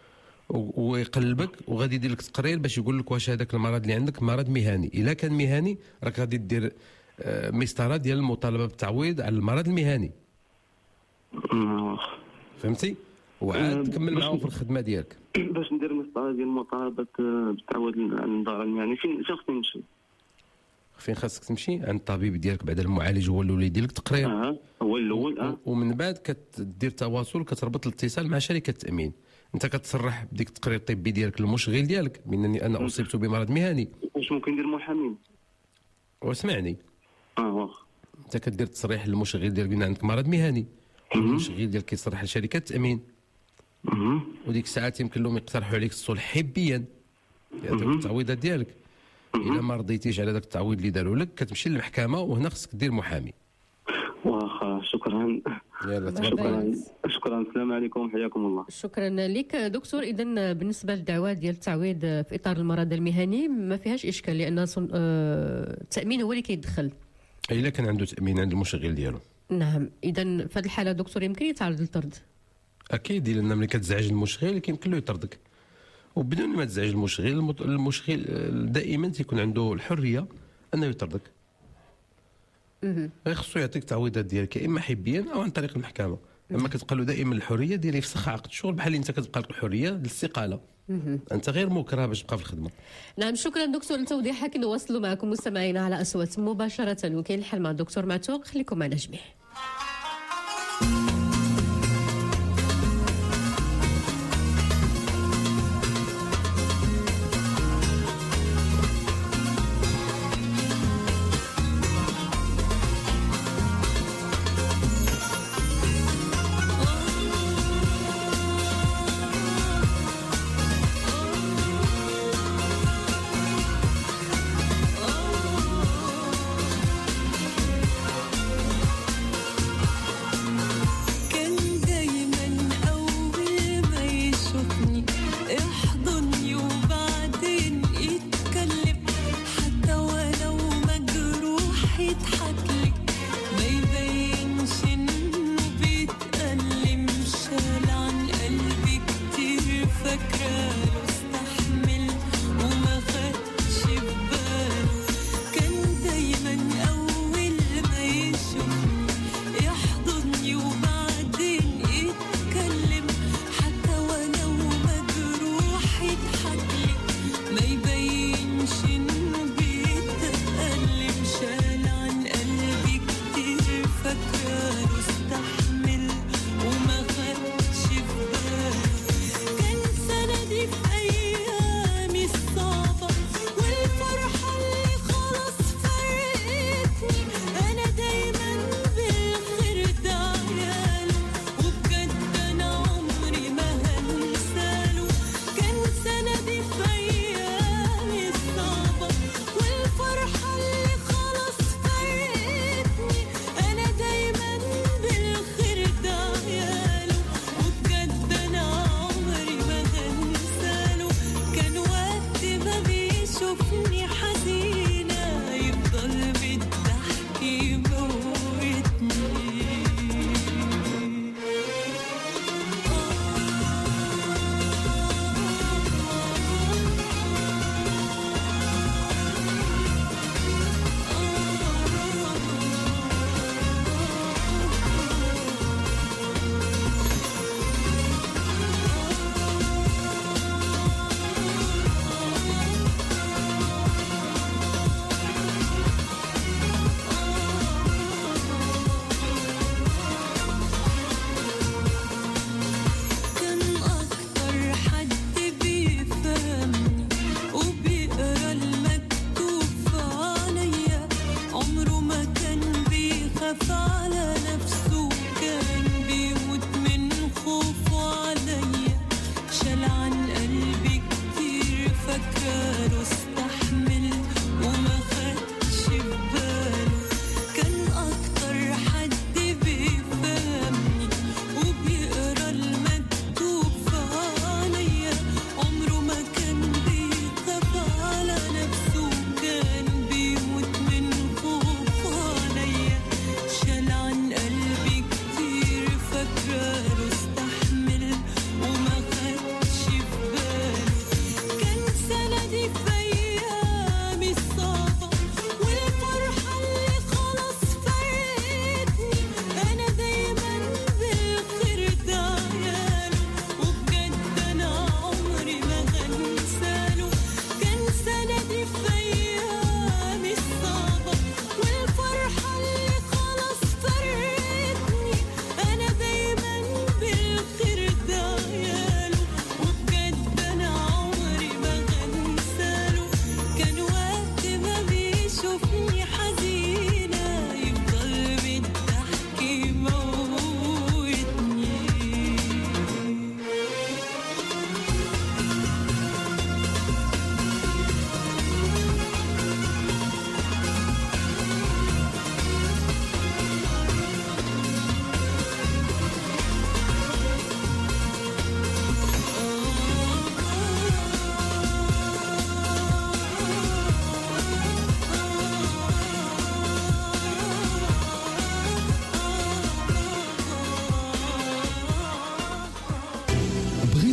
ويقلبك وغادي يدير لك تقرير باش يقول لك واش هذاك المرض اللي عندك مرض مهني. الا كان مهني راك غادي دير مسطره ديال المطالبه بالتعويض على المرض المهني. فهمتي؟ وعاد تكمل معاه في الخدمه ديالك. باش ندير مسطره ديال المطالبه بالتعويض على المرض المهني فين خصني نمشي؟ فين خاصك تمشي؟ عند الطبيب ديالك، بعد المعالج هو اللي يدير لك تقرير. اه هو الاول. اه ومن بعد كتدير تواصل، كتربط الاتصال مع شركه التامين. انت كتصرح بديك التقرير الطبي ديالك للمشغل ديالك بانني انا اصبت بمرض مهني. واش ممكن ندير محامي؟ واسمعني اه واخ انت كدير تصريح للمشغل ديالك بان عندك مرض مهني، المشغل ديالك كيصرح لشركه التامين، وديك الساعات يمكن لهم يقترحوا عليك الصلح حبيا يعطيوك التعويضات ديالك. الا ما رضيتيش على ذاك التعويض اللي داروا لك كتمشي للمحكمه، وهنا خصك دير محامي. واخا شكرا. يلا شكرا شكرا. السلام عليكم، حياكم الله. شكرا لك دكتور. اذا بالنسبه للدعوات ديال التعويض في اطار المرض المهني ما فيهاش اشكال، لان التامين هو اللي كيدخل. الا كان عنده تامين عند المشغل ديالو. نعم، اذا في هذه الحاله دكتور يمكن يتعرض للطرد. اكيد، لان ملي كتزعج المشغل يمكن له يطردك، وبدون ما تزعج المشغل، المشغل دائما تيكون عنده الحريه انه يطردك. خصو يعطيك تعويضات ديالك اما حبيا او عن طريق المحكمه. اما كتبقى له دائما الحريه ديال يفسخ عقد الشغل، بحال اللي انت كتبقى لك الحريه للاستقاله. انت غير مكره باش تبقى في الخدمه. نعم، شكرا دكتور لتوضيحك. نواصلوا معكم مستمعينا على اصوات مباشره، وكاين الحل مع الدكتور معتوق. خليكم معنا جميع.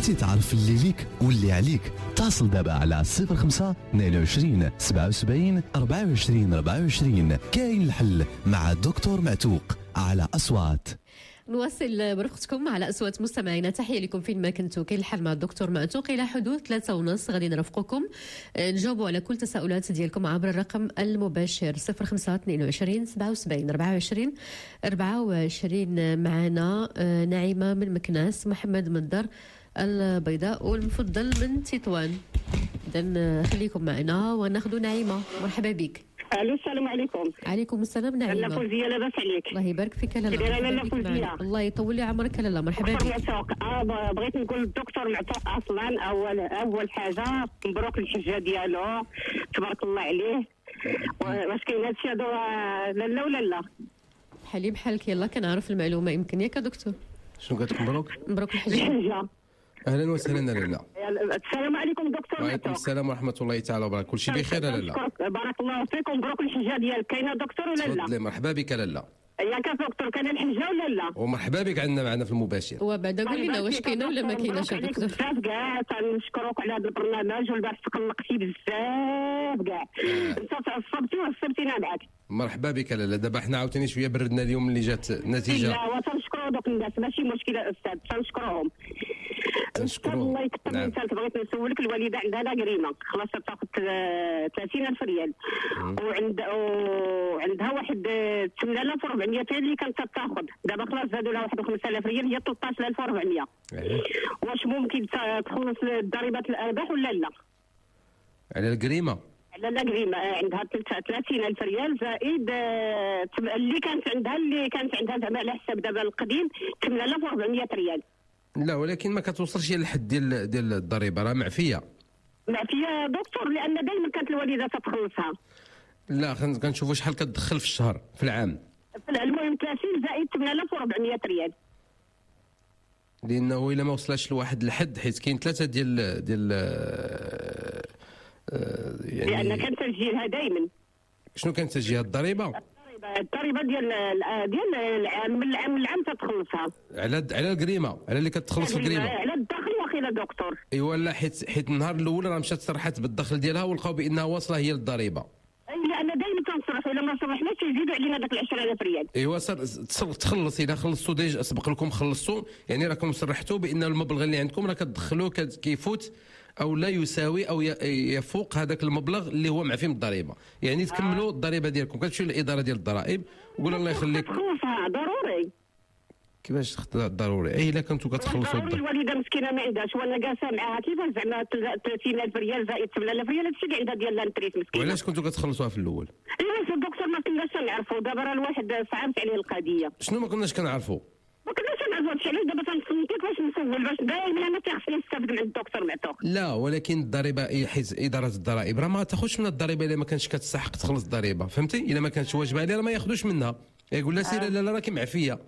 بغيتي تعرف اللي ليك واللي عليك اتصل دابا على صفر خمسة اثنين وعشرين سبعة وسبعين أربعة وعشرين أربعة وعشرين. كاين الحل مع الدكتور معتوق على أصوات. نواصل برفقتكم على أصوات مستمعينا. تحية لكم فين ما كنتوا. كاين الحل مع الدكتور معتوق إلى حدود ثلاثة ونص غادي نرافقكم نجاوبوا على كل تساؤلات ديالكم عبر الرقم المباشر صفر خمسة اثنين وعشرين سبعة وسبعين أربعة وعشرين أربعة وعشرين. معنا نعيمة من مكناس، محمد من الدار البيضاء والمفضل من تطوان. إذن خليكم معنا وناخذ نعيمة. مرحبا بك. الو السلام عليكم. عليكم السلام نعيمة. لاله فوزيه لاباس عليك؟ الله يبارك فيك لاله. لاله فوزيه الله يطول لي عمرك لاله. مرحبا بك. معتوق. آه بغيت نقول للدكتور معتوق اصلا اول اول حاجه مبروك الحجه ديالو، تبارك الله عليه. واش كاين هادشي هذا لاله ولا لا؟ بحالي بحالك. يلا كنعرف المعلومه يمكن ياك دكتور. شنو قالت لك مبروك؟ مبروك الحجه. الحجه. اهلا وسهلا لاله. السلام عليكم دكتور. وعليكم السلام ورحمه الله تعالى وبركاته. كل شيء بخير لاله؟ بارك الله فيكم. مبروك الحجه ديالك. كاينه دكتور ولا لا؟ تفضلي. مرحبا بك لاله. ياك دكتور كاين الحجه ولا لا؟ ومرحبا بك عندنا معنا في المباشر. وبعد قول لنا واش كاينه ولا ما كايناش يا دكتور؟ بزاف كاع تنشكروك على هذا البرنامج، والبارح تقلقتي بزاف كاع. انت تعصبتي وعصبتينا معاك. مرحبا بك لاله. دابا حنا عاوتاني شويه بردنا اليوم اللي جات النتيجه. لا وتنشكروا دوك الناس ماشي مشكله استاذ، تنشكروهم. تنشكروهم. الله يكثر من ذلك. بغيت نسولك الوالده عندها لا كريمه خلاص تاخذ ثلاثين ألف ريال، وعند وعندها واحد ثمانية آلاف وأربعمية اللي كانت تاخذ، دابا خلاص زادوا لها واحد خمسة آلاف ريال هي ثلاثة عشر ألف وأربعمية. واش ممكن تخلص ضريبه الارباح ولا لا؟ على الكريمه على لا كريمه عندها ثلاثين ألف ريال زائد اللي كانت عندها اللي كانت عندها زعما على حساب دابا القديم ثمانية آلاف وأربعمية ريال. لا ولكن ما كتوصلش للحد ديال ديال الضريبه، راه معفيه. معفيه دكتور لان دائما كانت الوالده تتخلصها. لا كنشوفوا شحال كتدخل في الشهر في العام. في المهم ثلاثين زائد ثمانية آلاف وأربعمية ريال. لانه الا ما وصلش لواحد الحد، حيت كاين ثلاثه ديال ديال يعني لان كان تسجيلها دائما. شنو كان تسجيل الضريبه؟ الضريبه ديال ديال العام من العام للعام تتخلصها. على على الكريمه، على اللي كتخلص في الكريمه، على الدخل واخيلا دكتور. ايوا لا حيت حيت النهار الاول راه مشات صرحت بالدخل ديالها ولقاو بانها واصله هي للضريبه. اي لان دائما تنصرف، الا ما صرحناش يزيدوا علينا داك عشرين ألف ريال. ايوا تخلص اذا خلصتوا ديجا سبق لكم خلصتوا، يعني راكم صرحتوا بان المبلغ اللي عندكم راه كتدخلوه كيفوت او لا يساوي او يفوق هذاك المبلغ اللي هو معفي من الضريبه، يعني تكملوا الضريبه ديالكم. كتمشيو للاداره ديال الضرائب وقول الله يخليك تخلصها ضروري. كيفاش ضروري؟ اي الا كنتوا كتخلصوا ضروري. الوالده مسكينه ما عندهاش، وانا جالسه معاها كيفاش زعما ثلاثين ألف ريال زائد ثمانية آلاف ريال هادشي اللي عندها ديال لانتريس مسكينه. وعلاش كنتوا كتخلصوها في الاول؟ ايوا الدكتور ما كناش نعرفوا، دابا راه الواحد صعبت عليه القضيه. شنو ما كناش كنعرفوا؟ ما كناش نعرفوا هادشي، علاش دابا تنصنت كيفاش نسول باش دائما انا تيخصني نستافد من الدكتور معتوق. لا ولكن الضريبه حيت اداره الضرائب راه ما تاخذش من الضريبه الا ما كانش كتستحق تخلص الضريبه، فهمتي؟ الا ما كانتش واجبه عليها راه ما ياخذوش منها، يقول لها سير لا لا راكي معفيه.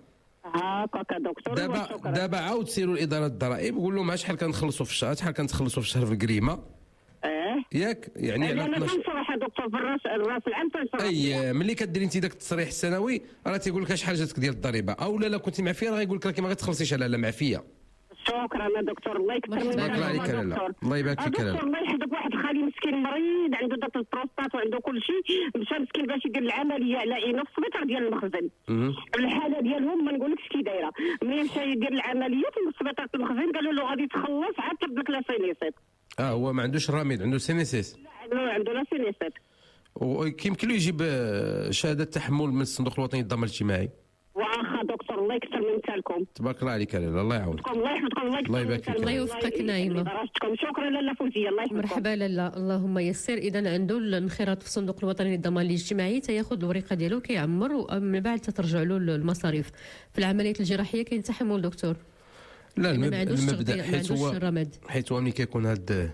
هاكا دكتور. دابا دابا عاود سيروا لاداره الضرائب وقول لهم شحال كنخلصوا في الشهر، شحال كنتخلصوا في الشهر في الكريمه. اه ياك يعني على انا كنصرح دكتور في الراس الراس العام تنصرح. اي ملي كديري انت داك التصريح السنوي راه تيقول لك شحال جاتك ديال الضريبه، او لا لا كنتي معفيه راه غيقول لك راكي ما غتخلصيش على لا معفيه. شكرا دكتور الله يكثر من خيرك. الله عليك لاله. الله يبارك فيك لاله. دكتور الله يحفظك. واحد خالي مسكين مريض عنده داك البروستات وعنده كل شيء، مشى مسكين باش يدير العمليه على عينه في السبيطار ديال المخزن. الحاله ديالهم ما نقولكش كي دايره، ملي مشى يدير العمليه في السبيطار المخزن قالوا له غادي تخلص عاد طلب لك لا سينيسيت. اه هو ما عندوش الرميد، عنده سينيسيس. لا عنده لا سينيسيت. وكيمكن له يجيب شهاده تحمل من الصندوق الوطني للضمان الاجتماعي. واخا دكتور الله يكثر من مثالكم. تبارك الله عليك لاله. الله يعاونك. الله يحفظكم. الله الله يبارك فيك. الله يوفقك نعيمه. شكرا لاله فوزيه. الله يحفظكم. مرحبا لاله. اللهم يسر. اذا عنده الانخراط في الصندوق الوطني للضمان الاجتماعي تياخذ الورقه ديالو كيعمر ومن بعد تترجع له المصاريف. في العمليات الجراحيه كاين تحمل دكتور؟ لا المبدا حيت هو حيت هو ملي كيكون هاد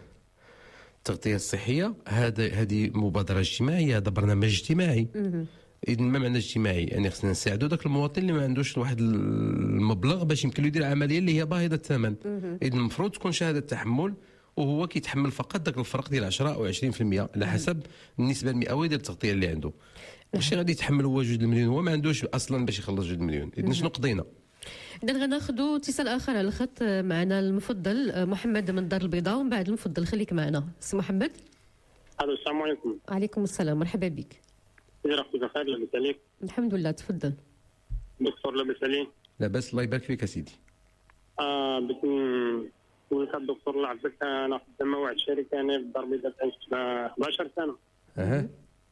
التغطيه الصحيه هذا هذه مبادره اجتماعيه، هذا برنامج اجتماعي. اذا ما معنى اجتماعي؟ يعني خصنا نساعدوا ذاك المواطن اللي ما عندوش واحد المبلغ باش يمكن له يدير عمليه اللي هي باهظه الثمن. اذا المفروض تكون شهاده تحمل وهو كيتحمل فقط ذاك الفرق ديال عشرة او عشرين بالمئة على حسب النسبه المئويه ديال التغطيه اللي عنده. ماشي غادي يتحمل هو جوج المليون، هو ما عندوش اصلا باش يخلص جوج المليون. اذا شنو قضينا؟ اذا غناخذوا اتصال اخر على الخط معنا المفضل محمد من الدار البيضاء، ومن بعد المفضل خليك معنا سي محمد. الو السلام عليكم. وعليكم السلام، مرحبا بك. كيف راك بخير؟ لاباس عليك؟ الحمد لله، تفضل. دكتور لاباس عليك؟ لاباس الله يبارك فيك اسيدي. اه بغيت نقول لك الدكتور الله يعافيك، انا خدام مع واحد الشركه هنا في الدار البيضاء بقالي حداش سنه. اها.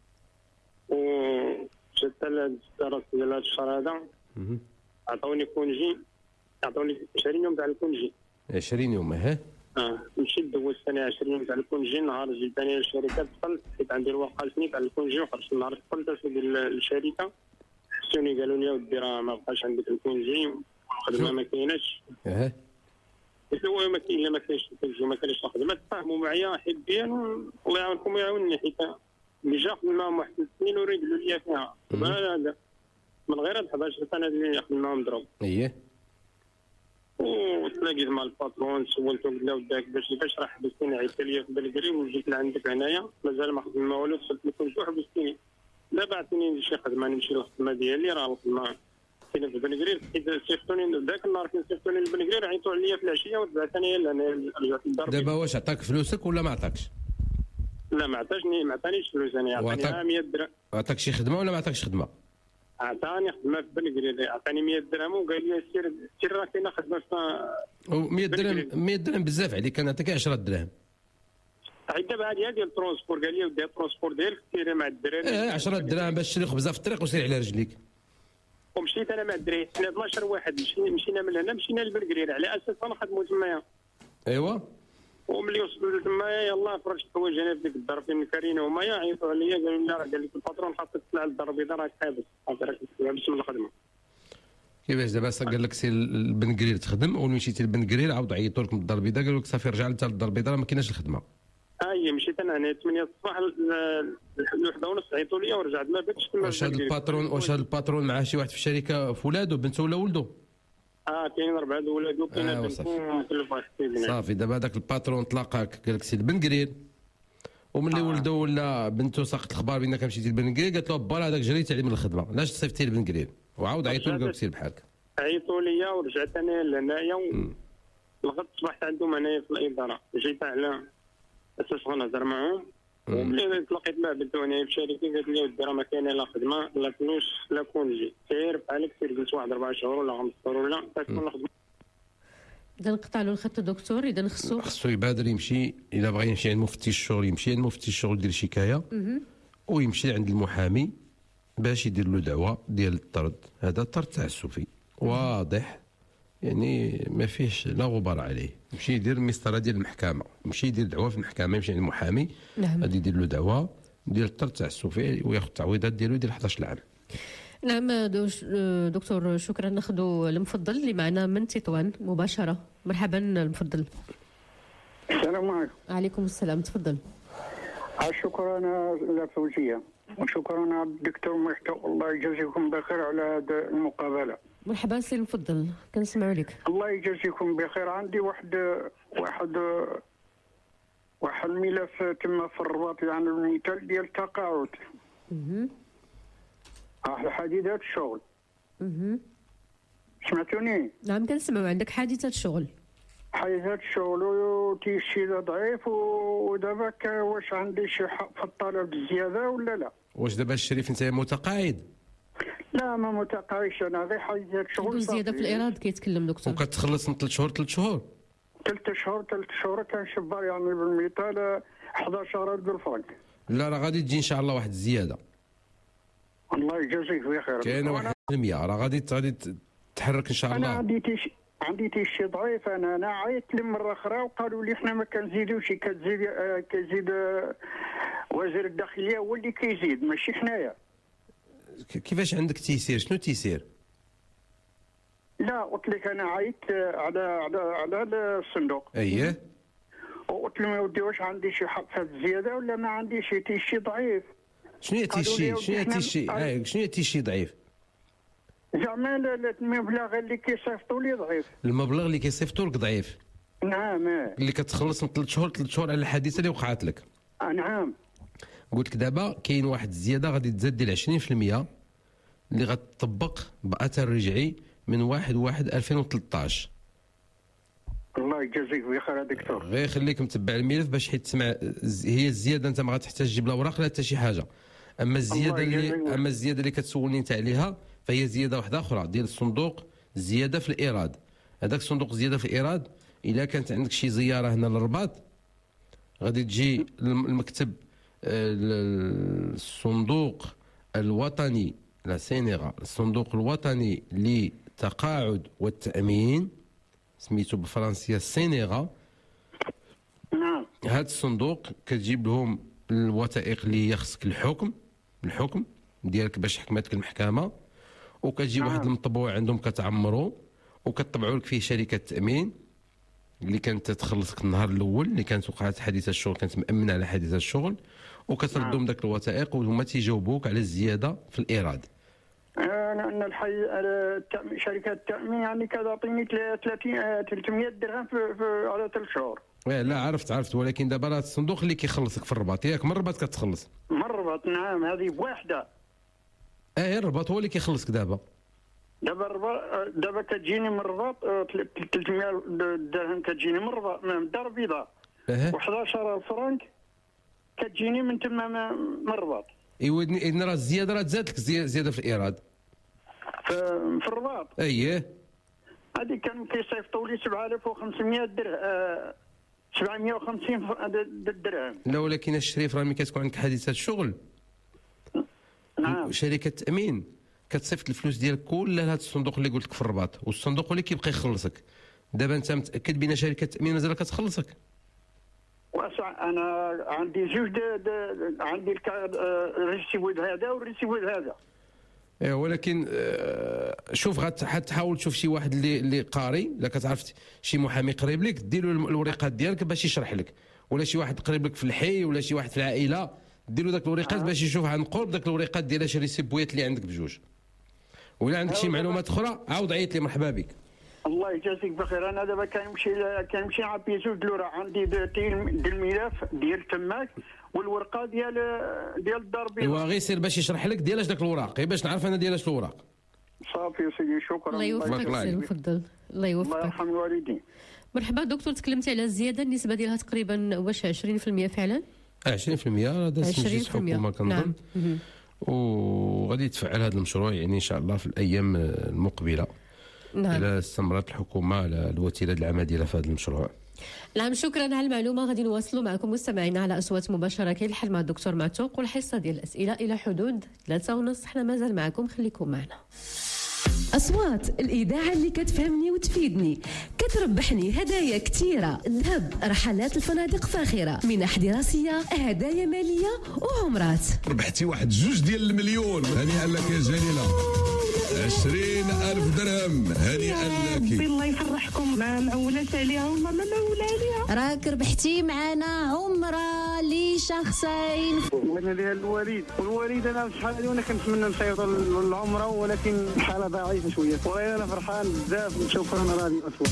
و جات الدراسه ديال هذا الشهر هذا عطاوني كونجي، عطاوني عشرين يوم تاع الكونجي. عشرين يوم اها. اه مشيت دوزت ثاني عشرين يوم تاع الكونجي. نهار جيت ثاني للشركه دخلت حيت عندي الورقه الفنيه تاع الكونجي، وخرجت النهار دخلت للشركه سوني قالوا لي اودي راه ما بقاش عندك الكونجي، الخدمه ما كايناش. اها. قلت له ما كاين لا ما كاينش الكونجي ما كاينش الخدمه. تفاهموا معايا حبيا الله يعاونكم ويعاونني، حيت ملي جا خدمه معاهم واحد السنين وريقلوا لي فيها هذا من غير هاد حداش سنه اللي خدمنا معاهم ضرب. اييه. وتلاقيت مع الباترون سولته قلت له وداك باش باش راه حبستيني عيطت ليا في بلقري وجيت لعندك هنايا مازال ما خدمت ما والو، دخلت لكم وحبستيني. دابا عطيني شي خدمه نمشي للخدمه ديالي، راه الخدمه كاينه في بلقرير. حيت صيفطوني ذاك النهار كي صيفطوني لبلقرير عيطوا عليا في العشيه وتبعت انا لهنا رجعت للدار. دابا واش عطاك فلوسك ولا ما عطاكش؟ لا ما عطانيش ما عطانيش فلوس، انا عطاني مية درهم. عطاك شي خدمه ولا ما عطاكش خدمه؟ عطاني خدمه في بلقرير، عطاني مية درهم وقال لي سير سير راه كاينه خدمه في مية درهم. مية درهم بزاف عليك، انا عطاك عشرة دراهم. عيط دابا هذه ديال الترونسبور، قال لي ودي الترونسبور ديالك سير مع الدراري. اه عشرة دراهم باش تشري خبزه في الطريق وسير على رجليك. ومشيت انا مع الدراري، حنا اثناش واحد مشينا من هنا مشينا لبلقرير على اساس نخدموا تمايا. ايوا. وملي وصلوا تمايا يلاه فرشت حوايجنا في ديك الدار فين الكارينه وما عيطوا عليا قالوا لي راه قال لك الباترون خاصك تطلع للدار البيضاء راك حابس، راك حابس من الخدمه. كيفاش دابا قال لك سير لبن قرير تخدم، اول ما مشيتي لبن قرير عاود عيطوا لك من الدار البيضاء قالوا لك صافي رجع للدار البيضاء ما كايناش الخدمه. اي مشيت انا هنا ثمانية الصباح لوحده ونص عيطوا لي ورجعت ما بقيتش تما. واش هذا الباترون واش هذا الباترون معاه شي واحد في الشركه في ولادو بنته ولا ولدو؟ اه كاين اربعه د ولادو كاين آه صافي. دابا هذاك الباترون طلقك قال لك سير لبن قرير، وملي آه. ولدو ولا بنته ساقط الخبار بانك مشيتي لبن قرير قالت له با هذاك جريت عليه من الخدمه، علاش صيفطتي لبن قرير؟ وعاود عيطوا لك قال لك سير بحالك. عيطوا لي ورجعت انا لهنايا الغد صبحت عندهم هنايا في الاداره، جيت على اساس غنهضر معاهم. وملي تلاقيت مع بنته هنايا في الشركه قالت لي ودي راه ما كاينه لا خدمه لا فلوس لا كونجي، سير بحالك سير جلس واحد اربع شهور ولا خمس شهور ولا تكون الخدمه. اذا نقطع له الخط دكتور، اذا خصو خصو يبادر يمشي، الا بغى يمشي عند مفتش الشغل يمشي عند مفتش الشغل يدير شكايه ويمشي عند المحامي باش يدير له دعوه ديال الطرد. هذا الطرد تعسفي واضح يعني ما فيهش لا غبار عليه. يمشي يدير المسطره ديال المحكمه، يمشي يدير دعوه في المحكمه، يمشي عند المحامي غادي يدير له دعوه ديال الطرد تعسفي وياخذ التعويضات ديالو يدير حداش العام. نعم دكتور شكرا. ناخذ المفضل اللي معنا من تطوان مباشره. مرحبا المفضل. السلام عليكم. وعليكم السلام، تفضل. شكرا لفوزيه وشكرا الدكتور محتوى، الله يجازيكم بخير على هذه المقابله. مرحبا سي المفضل، كنسمعوا لك. الله يجازيكم بخير. عندي واحد واحد واحد الملف تم في الرباط، يعني المثال ديال التقاعد. اها. اه حديثات الشغل. اها. سمعتوني؟ نعم كنسمعوا. عندك حادثه الشغل. حادثه الشغل وتيشي ضعيف، ودابا واش عندي شي حق في الطلب الزياده ولا لا؟ واش دابا الشريف انت متقاعد؟ لا ما متقاعدش انا، غير حاجه شغل زياده في الايراد كيتكلم دكتور. وكتخلص من ثلاث شهور ثلاث شهور ثلاث شهور ثلاث شهور كنشبر يعني بالمثال احداش ألف الفرنك. لا راه غادي تجي ان شاء الله واحد الزياده. الله يجازيك بخير. كاينه واحد المية راه غادي غادي تحرك ان شاء الله. انا عندي تيش عندي تيشي ضعيف. انا انا عيطت لهم مره اخرى وقالوا لي حنا ما كنزيدوش، كتزيد آه كيزيد آه وزير الداخليه هو اللي كيزيد ماشي حنايا. كيفاش عندك تيسير؟ شنو تيسير؟ لا قلت لك انا عيطت على على على الصندوق. اييه. وقلت لهم يا ودي واش عندي شي حق في الزياده ولا ما عنديش؟ تيشي ضعيف. شنو هي تيشي؟ شنو هي تيشي؟ آه شنو هي تيشي ضعيف؟ زعما المبلغ اللي كيصيفطوا لي ضعيف. المبلغ اللي كيصيفطوا لك ضعيف. نعم. اللي كتخلص من ثلاث شهور ثلاث شهور على الحادثه اللي وقعت لك. آه نعم. قلت لك دابا كاين واحد الزياده غادي تزاد ديال عشرين في المية اللي غتطبق باثر رجعي من واحد واحد ألفين وثلاثطاش. الله يجازيك بخير يا دكتور. غير خليك متبع الملف باش حيت تسمع. هي الزياده انت ما غاتحتاج تجيب لا اوراق لا حتى شي حاجه. اما الزياده اللي اما الزياده اللي كتسولني انت عليها فهي زياده واحده اخرى ديال الصندوق زياده في الايراد. هذاك الصندوق زياده في الايراد الا كانت عندك شي زياره هنا للرباط غادي تجي المكتب الصندوق الوطني لا سينيغا الصندوق الوطني للتقاعد والتامين سميتو بالفرنسيه سينيغا. نعم. هذا الصندوق كتجيب لهم الوثائق اللي هي خصك الحكم الحكم ديالك باش حكمتك المحكمه، وكتجي نعم. واحد المطبوع عندهم كتعمرو وكتطبعوا لك فيه شركه التامين اللي كانت تخلصك النهار الاول اللي كانت وقعت حادثه الشغل كانت مامنه على حادثه الشغل، وكتردهم نعم. داك الوثائق وهما تيجاوبوك على الزياده في الايراد. أنا الحي شركة التأمين يعني كتعطيني ثلاثين ثلاثمية درهم في, في على ثلاث شهور. لا عرفت عرفت ولكن دابا راه الصندوق اللي كيخلصك في الرباط ياك من الرباط كتخلص. من الرباط نعم هذه بوحده. اه الرباط هو اللي كيخلصك دابا. دابا الرباط دابا كتجيني من الرباط ثلاثمية درهم كتجيني من الرباط من الدار البيضاء. اه و11 فرنك كتجيني من تما من الرباط. ايوا اذن راه الزياده راه تزاد لك زياده في الايراد. في, في الرباط. اييه. هذه كانوا كيصيفطوا لي سبعة آلاف وخمسمية درهم آه سبعمية وخمسين درهم. لا ولكن الشريف راه ملي كتكون عندك حادثه الشغل نعم شركه التامين كتصيفط الفلوس ديالك كلها لهذا الصندوق اللي قلت لك في الرباط، والصندوق اللي كيبقى يخلصك. دابا انت متاكد بان شركه التامين مازال كتخلصك؟ واسع انا عندي جوج د د عندي الريسيفود هذا والريسيفود هذا. ايه ولكن شوف غتحاول تشوف شي واحد اللي اللي قاري، لا كتعرف شي محامي قريب لك دير له الوريقات ديالك باش يشرح لك، ولا شي واحد قريب لك في الحي ولا شي واحد في العائله دير له داك الوريقات باش يشوف عن قرب داك الوريقات ديال شي ريسيبويات اللي عندك بجوج. ولا عندك شي معلومات اخرى عاود عيط لي مرحبا بك. الله يجازيك بخير. انا دابا كنمشي كنمشي نعبي زوج الاوراق عندي ديال الملف ديال تماك والورقه ديال ديال الدار البيضاء. ايوا غير سير باش يشرح لك ديالاش داك الوراق غير باش نعرف انا ديالاش الوراق. صافي سيدي شكرا. الله يوفقك سير تفضل. الله يوفقك. الله يرحم الوالدين. مرحبا دكتور، تكلمتي على الزياده النسبه ديالها تقريبا واش عشرين بالمئة فعلا؟ عشرين بالمئة هذا سميت الحكومه كنظن. نعم. وغادي يتفعل هذا المشروع يعني ان شاء الله في الايام المقبله. نعم. الى استمرت الحكومه على الوتيره العمل ديالها في هذا المشروع. نعم شكرا على المعلومه. غادي نواصلوا معكم مستمعينا على اصوات مباشره كاين الحل مع الدكتور معتوق، والحصه ديال الاسئله الى حدود ثلاثة ونص. حنا مازال معكم، خليكم معنا. أصوات الإذاعة اللي كتفهمني وتفيدني، كتربحني هدايا كثيرة، ذهب، رحلات الفنادق فاخرة، منح دراسية، هدايا مالية وعمرات. ربحتي واحد جوج ديال المليون، هنيئا لك يا جليلة. عشرين ألف درهم، هنيئا لك. الله يفرحكم مع معولات عليها وما معولة عليها. راك ربحتي معنا عمرة لشخصين. وانا ديال الوالد والوالد انا شحال هذه وانا كنتمنى نصيفط العمره ولكن الحاله ضعيفه شويه، وانا فرحان بزاف. شكرا راديو اصوات.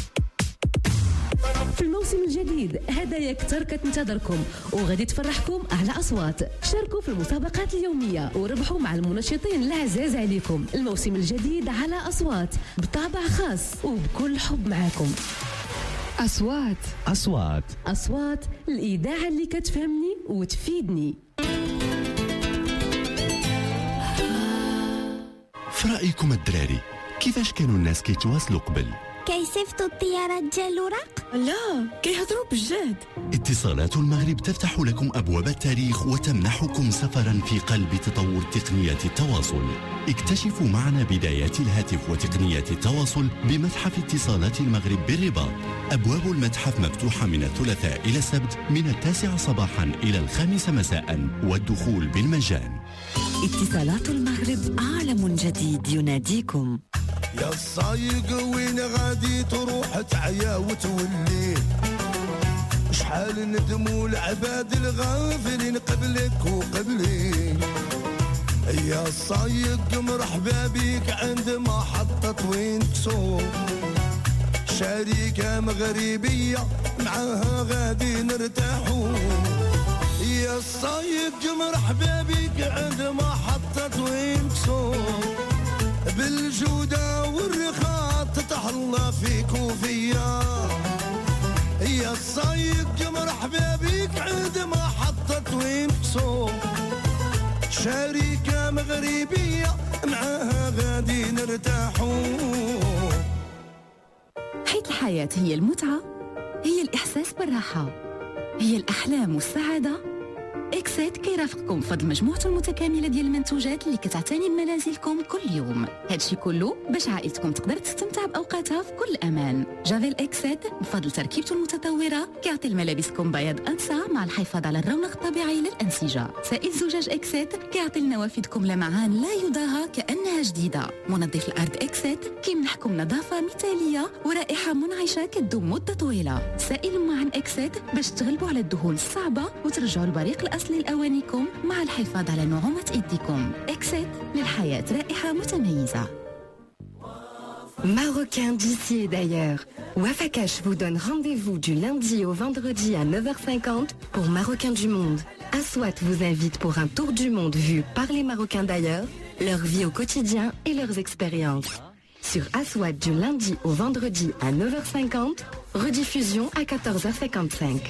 في الموسم الجديد هدايا كتر كتنتظركم وغادي تفرحكم على أصوات. شاركوا في المسابقات اليومية وربحوا مع المنشطين العزاز عليكم. الموسم الجديد على أصوات بطابع خاص وبكل حب معاكم. أصوات أصوات أصوات الإذاعة اللي كتفهمني وتفيدني. في رأيكم الدراري كيفاش كانوا الناس كيتواصلوا قبل؟ كيصيفطوا الطيارات ديال الوراق؟ لا كيهضروا بالجد. اتصالات المغرب تفتح لكم أبواب التاريخ وتمنحكم سفرا في قلب تطور تقنية التواصل. اكتشفوا معنا بدايات الهاتف وتقنية التواصل بمتحف اتصالات المغرب بالرباط. أبواب المتحف مفتوحة من الثلاثاء إلى السبت من التاسعة صباحا إلى الخامسة مساء والدخول بالمجان. اتصالات المغرب عالم جديد يناديكم. يا الصايق وين غادي تروح تعيا وتولي؟ شحال ندموا العباد الغافلين قبلك وقبلي. يا الصايق مرحبا بك عند محطة وين تسوق، شركة مغربية معاها غادي نرتاحوا. يا الصايق مرحبا بك عند محطة وين تسوق، بالجودة والرخاء يثقوا فيا يا الصايق مرحبا بيك عند محطة وينقصوا شركة مغربية معاها غادي نرتاحوا. حيث الحياة هي المتعة، هي الإحساس بالراحة، هي الأحلام والسعادة. إكسيد كيرافقكم فضل مجموعته المتكاملة ديال المنتوجات اللي كتعتني بمنازلكم كل يوم. هادشي كله باش عائلتكم تقدر تستمتع بأوقاتها في كل أمان. جافيل إكسيد بفضل تركيبته المتطورة كيعطي لملابسكم بياض أنسة مع الحفاظ على الرونق الطبيعي للأنسجة. سائل زجاج إكسيد كيعطي لنوافذكم لمعان لا يضاهى كأنها جديدة. منظف الأرض إكسيد كيمنحكم نظافة مثالية ورائحة منعشة كتدوم مدة طويلة. سائل معان إكسيد باش تغلبوا على الدهون الصعبة وترجعوا البريق الأصلي لأوانيكم مع الحفاظ على نعومة إيديكم. إكسيد للحياة رائحة متميزة. Marocain d'ici et d'ailleurs. Wafakash vous donne rendez-vous du lundi au vendredi à neuf heures cinquante pour Marocains du Monde. Aswat vous invite pour un tour du monde vu par les Marocains d'ailleurs, leur vie au quotidien et leurs expériences. Sur Aswat du lundi au vendredi à neuf heures cinquante, rediffusion à quatorze heures cinquante-cinq.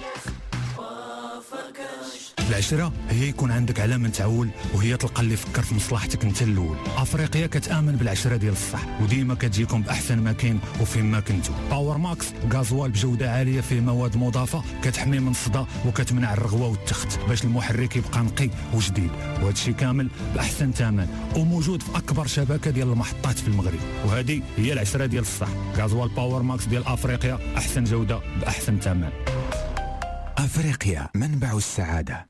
العشرة هي يكون عندك علامة تعول وهي تلقى اللي فكر في مصلحتك انت الاول. افريقيا كتامن بالعشرة ديال الصح وديما كتجيكم باحسن ما كاين وفين ما كنتو. باور ماكس غازوال بجوده عاليه فيه مواد مضافه كتحمي من الصدى وكتمنع الرغوه والتخت باش المحرك يبقى نقي وجديد، وهذا الشيء كامل باحسن ثمن وموجود في اكبر شبكه ديال المحطات في المغرب. وهذه هي العشرة ديال الصح. غازوال باور ماكس ديال افريقيا، احسن جوده باحسن ثمن. أفريقيا منبع السعادة.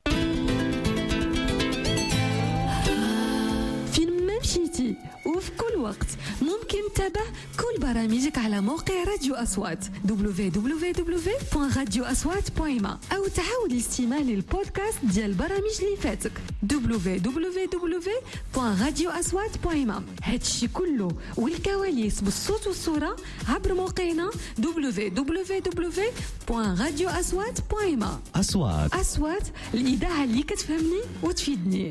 فين ما مشيتي وفي كل وقت ممكن تتابع كل برامجك على موقع راديو أصوات دبليو دبليو دبليو دوت راديو أصوات دوت ما، أو تعاود الاستماع للبودكاست ديال البرامج اللي فاتك دبليو دبليو دبليو دوت راديو أصوات دوت ما. هادشي كله والكواليس بالصوت والصورة عبر موقعنا دبليو دبليو دبليو دوت راديو أصوات دوت ما. أصوات أصوات، الإذاعة اللي كتفهمني وتفيدني.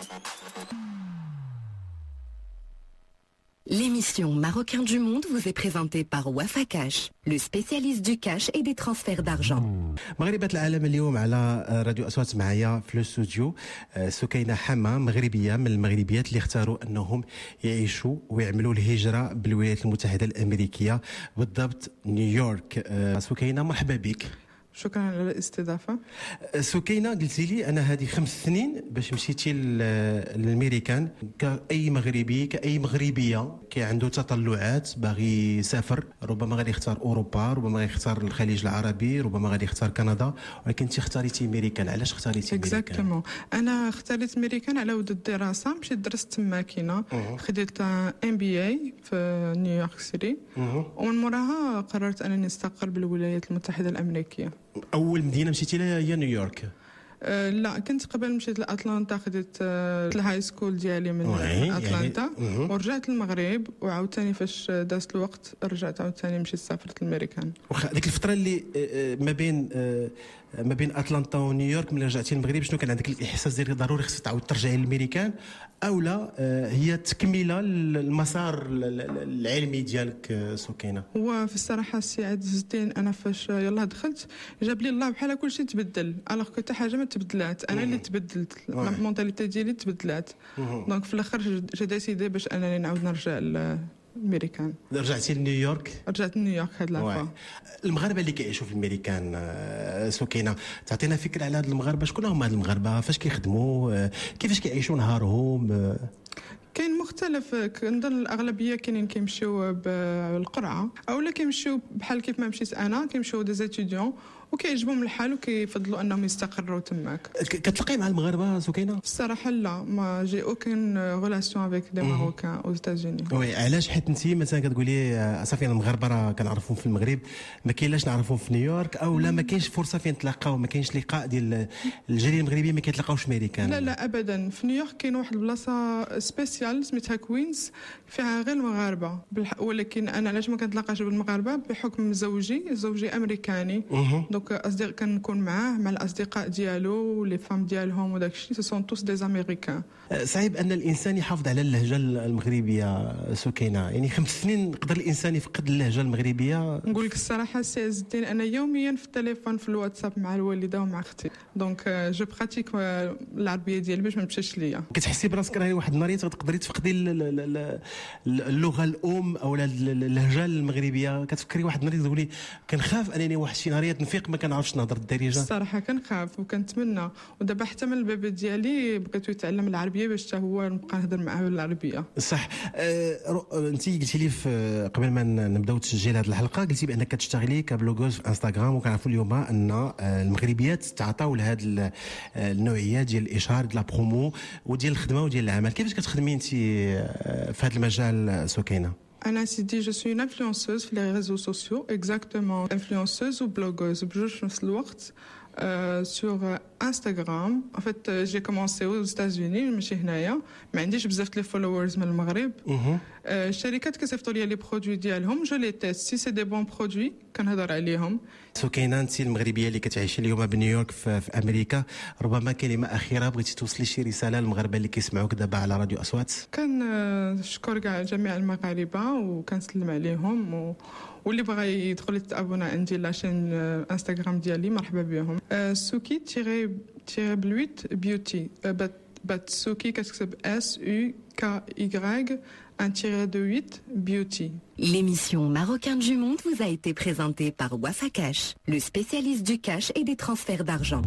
L'émission Marocain du Monde vous est présentée par Wafakash, le spécialiste du cash et des transferts d'argent. مغربات العالم اليوم على راديو أصوات معايا في الاستوديو سكينة حما، مغربية من المغربيات اللي اختاروا أنهم يعيشوا ويعملوا الهجرة بالولايات المتحدة الأمريكية، بالضبط نيويورك. سكينة مرحبا بك. شكرا على الاستضافة. سكينة، قلتي لي أنا هذه خمس سنين باش مشيتي للأمريكان كأي مغربي كأي مغربية كي عنده تطلعات باغي يسافر، ربما غادي يختار أوروبا، ربما غادي يختار الخليج العربي، ربما غادي يختار كندا، ولكن انت اختاريتي أمريكان. علاش اختاريتي أمريكان؟ أنا اختاريت أمريكان على ود الدراسة. مشيت درست تما كينا، خديت ام بي اي في نيويورك سيتي، ومن موراها قررت أنني نستقر بالولايات المتحدة الأمريكية. أول مدينة مشيتي لها هي نيويورك؟ أه لا، كنت قبل مشيت لأتلانتا، خديت أه الهاي سكول ديالي من أتلانتا، يعني ورجعت للمغرب، وعاوتاني فاش دازت الوقت رجعت عاوتاني مشيت سافرت للأمريكان. واخا ديك الفترة اللي ما بين ما بين أتلانتا ونيويورك ملي رجعتي للمغرب، شنو كان عندك الإحساس ديالي ضروري خصك تعاود ترجعي للأمريكان، أو لا هي تكملة المسار العلمي ديالك سكينة؟ هو في الصراحة السي عز الدين، أنا فاش يلاه دخلت جاب لي الله بحال كل شيء تبدل، ألوغ كنت حاجة ما تبدلات، أنا اللي تبدلت، المونتاليتي ديالي تبدلات. دونك في الآخر جو ديسيدي باش أنني نعاود نرجع الأمريكان. رجعتي لنيويورك؟ رجعت لنيويورك هاد لافا. المغاربه اللي كيعيشوا في الامريكان سكينه، تعطينا فكره على هاد المغاربه، شكون هما هاد المغاربه، فاش كيخدموا، كيفاش كيعيشوا نهارهم؟ كاين مختلف، كنظن الاغلبيه كاينين كيمشيو بالقرعه، اولا كيمشيو بحال كيف ما مشيت انا، كيمشيو دي زيتيديون وكيعجبهم الحال وكيفضلوا انهم يستقروا تماك. كتلقاي مع المغاربه سكينه؟ الصراحه لا، ما جي اوكين ريلاسيون افيك دي ماروكان او ستازوني. وي، علاش؟ حيت انت مثلا كتقولي صافي انا المغاربه راه كنعرفهم في المغرب، ما كاينلاش نعرفهم في نيويورك، او لا ما كاينش فرصه فين نتلاقاو، ما كاينش لقاء ديال الجاليه المغربيه ما كيتلاقاوش امريكان؟ لا لا ابدا، في نيويورك كاين واحد البلاصه سبيسيال سميتها كوينز، فيها غير المغاربه، ولكن انا علاش ما كنتلاقاش بالمغاربه؟ بحكم زوجي زوجي امريكاني، دوك اصدقاء كنكون معاه مع الاصدقاء ديالو لي فام ديالهم وداك الشيء سو سون توس دي امريكان. صعيب ان الانسان يحافظ على اللهجه المغربيه سكينه، يعني خمس سنين يقدر الانسان يفقد اللهجه المغربيه؟ نقول لك الصراحه سي عز الدين انا يوميا في التليفون في الواتساب مع الوالده ومع اختي، دونك جو براتيك العربيه ديالي باش ما تمشيش ليا. كتحسي براسك راه واحد النهار تقدري تفقدي اللغه الام او اللهجه المغربيه؟ كتفكري واحد النهار تقولي كنخاف انني واحد شي نهاريات نفيق ما كنعرفش نهضر الدارجه؟ الصراحه كنخاف وكنتمنى، ودابا حتى من البيبي ديالي بغيتو يتعلم العربيه باش حتى هو نبقى نهضر معاه بالعربيه. صح. أه انت قلتي لي قبل ما نبداو تسجيل هذه الحلقه قلتي بانك كتشتغلي كبلوغوز في انستغرام، وكنعرفوا اليوم ان المغربيات تعطاو لهذه النوعيه ديال الاشهار ديال لا برومو وديال الخدمه وديال العمل. كيفاش كتخدمي انت في هذا المجال سكينه؟ انا سيدي جو سوي انفلونسوز في لي ريزو سوسيو، اكزاكتومون انفلونسوز وبلوغوز بجوج في نفس الوقت. Euh, sur Instagram, en fait, euh, j'ai commencé aux États-Unis, ماشي هنايا، ما عنديش بزاف لي فولورز من المغرب. الشركات كيصيفطوا لي لي برودوي ديالهم، جو لي تيست، سي سي دي بون برودوي كنهضر عليهم. سكينه انت المغربيه اللي كتعيشي اليوم بنيويورك في, في امريكا، ربما كلمه اخيره بغيتي توصلي شي رساله للمغاربه اللي كيسمعوك دابا على راديو اصوات؟ كنشكر كاع جميع المغاربه وكنسلم عليهم و... واللي بغى يدخل يتابونا عندي لاشين انستغرام ديالي مرحبا بهم. سوكي تيري تيري بلويت بيوتي، بات سوكي كتكتب اس او كي واي un tiré de huit beauty. L'émission Marocain du Monde vous a été présentée par Wafa Cash, le spécialiste du cash et des transferts d'argent.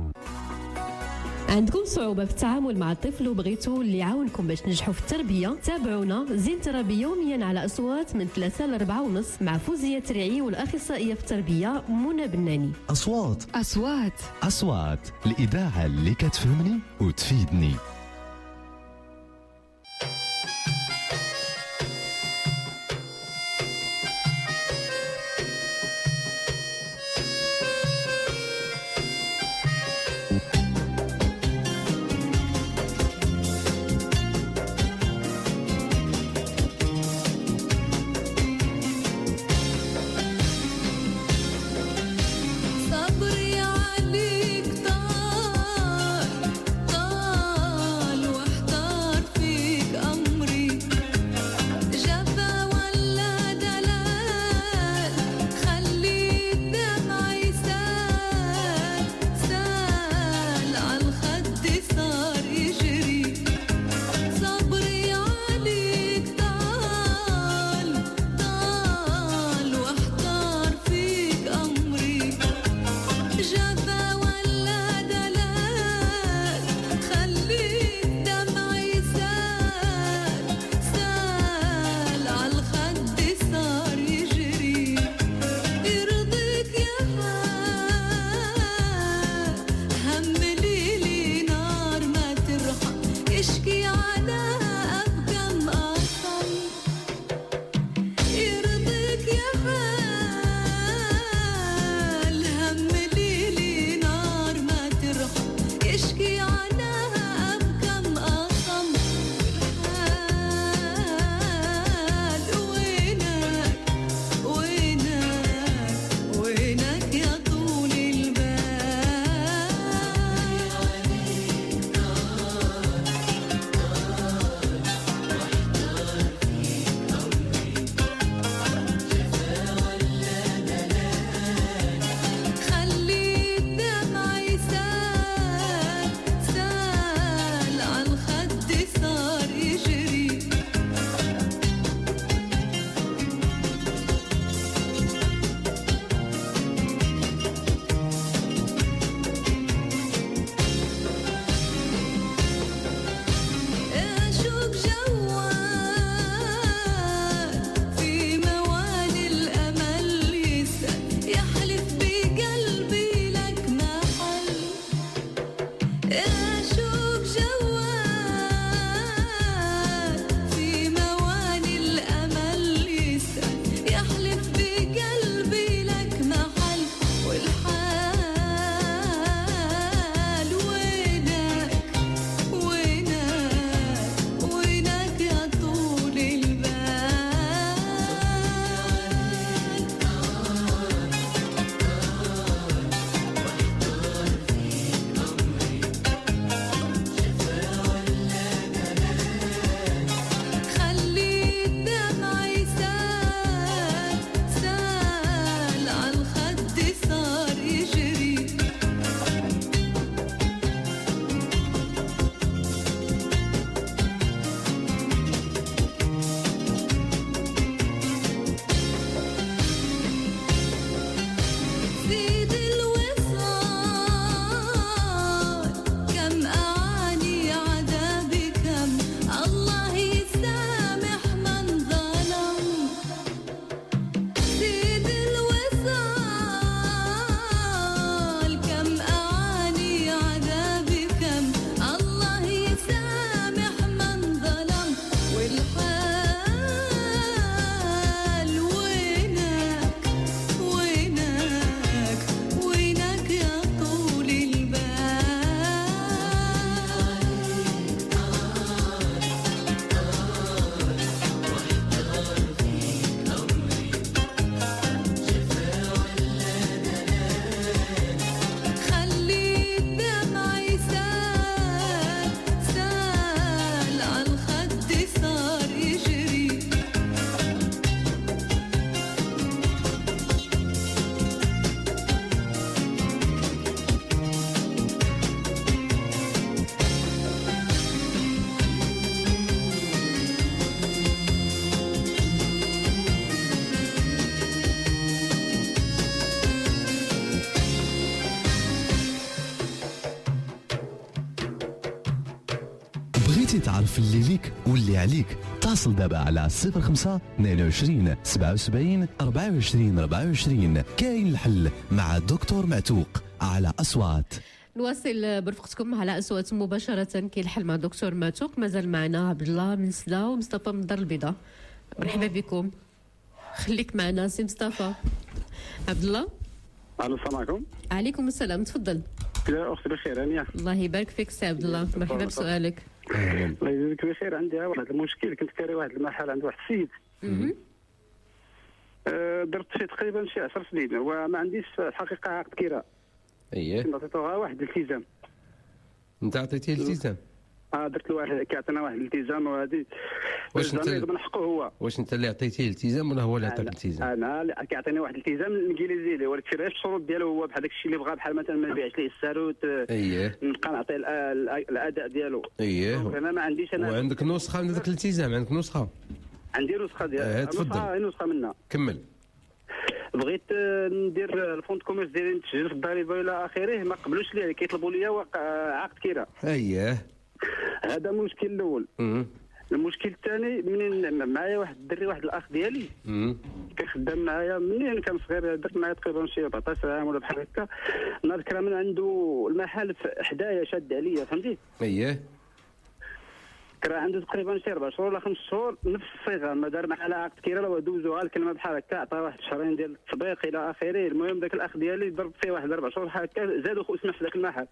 عندكم صعوبة في التعامل مع الطفل وبغيتوا اللي يعاونكم باش تنجحوا في التربية؟ تابعونا زين تربية يوميا على أصوات من ثلاثة لأربعة ونص مع فوزية ترعي والأخصائية في التربية منى بناني. أصوات أصوات أصوات الإذاعة اللي كتفهمني وتفيدني. صبري عليك طال طال بغيتي تعرف اللي ليك واللي عليك اتصل دابا على صفر خمسة اثنين وعشرين سبعة وسبعين أربعة وعشرين أربعة وعشرين. كاين الحل مع الدكتور معتوق على أصوات. نواصل برفقتكم على أصوات مباشرة. كاين الحل مع الدكتور معتوق. مازال معنا عبد الله من سلا ومصطفى من الدار البيضاء. مرحبا بكم. خليك معنا سي مصطفى. عبد الله. الو السلام عليكم. عليكم السلام، تفضل. يا اختي بخير هانيه. الله يبارك فيك سي عبد الله، مرحبا بسؤالك. الله يجزيك بخير. عندي واحد المشكل، كنت كاري واحد المحل عند واحد السيد. أه درت فيه تقريبا شي عشر سنين وما عنديش الحقيقه عقد كراء. اييه. كنت عطيتوها واحد الالتزام. انت عطيتيه الالتزام؟ اه درت له واحد، كيعطينا واحد الالتزام وهذه واش انت من حقه هو؟ واش انت اللي عطيتيه الالتزام ولا هو اللي عطاك الالتزام؟ انا اللي كيعطيني واحد الالتزام الانجليزي لي، ولكن غير الشروط ديالو هو بحال داك الشيء اللي بغا، بحال مثلا ما نبيعش ليه الساروت. اييه. نبقى نعطيه الاداء ديالو. اييه. انا ما عنديش انا. وعندك نسخه من ذاك الالتزام؟ عندك نسخه؟ عندي نسخه ديال اه تفضل. نسخه نسخه منها. كمل. بغيت ندير الفوند كوميرس ديالي نتسجل في الضريبه الى اخره، ما قبلوش لي، كيطلبوا لي عقد كراء. اييه. هذا المشكل الاول. امم المشكل الثاني، منين معايا واحد الدري، واحد الاخ ديالي امم كيخدم معايا منين كان صغير، درت معايا تقريبا شي أربعطاش عام ولا بحال هكا. نذكر من عنده المحل حدايا شاد عليا، فهمتي؟ اييه. كرا عنده تقريبا شي اربع شهور ولا خمس شهور نفس الصيغه، ما دار معنا عقد كراء ولا دوزوها الكلمه بحال هكا، عطاه واحد شهرين ديال التطبيق الى اخره. المهم ذاك الاخ ديالي ضرب فيه واحد اربع شهور بحال هكا، زادوا خو اسمح في ذاك المحل.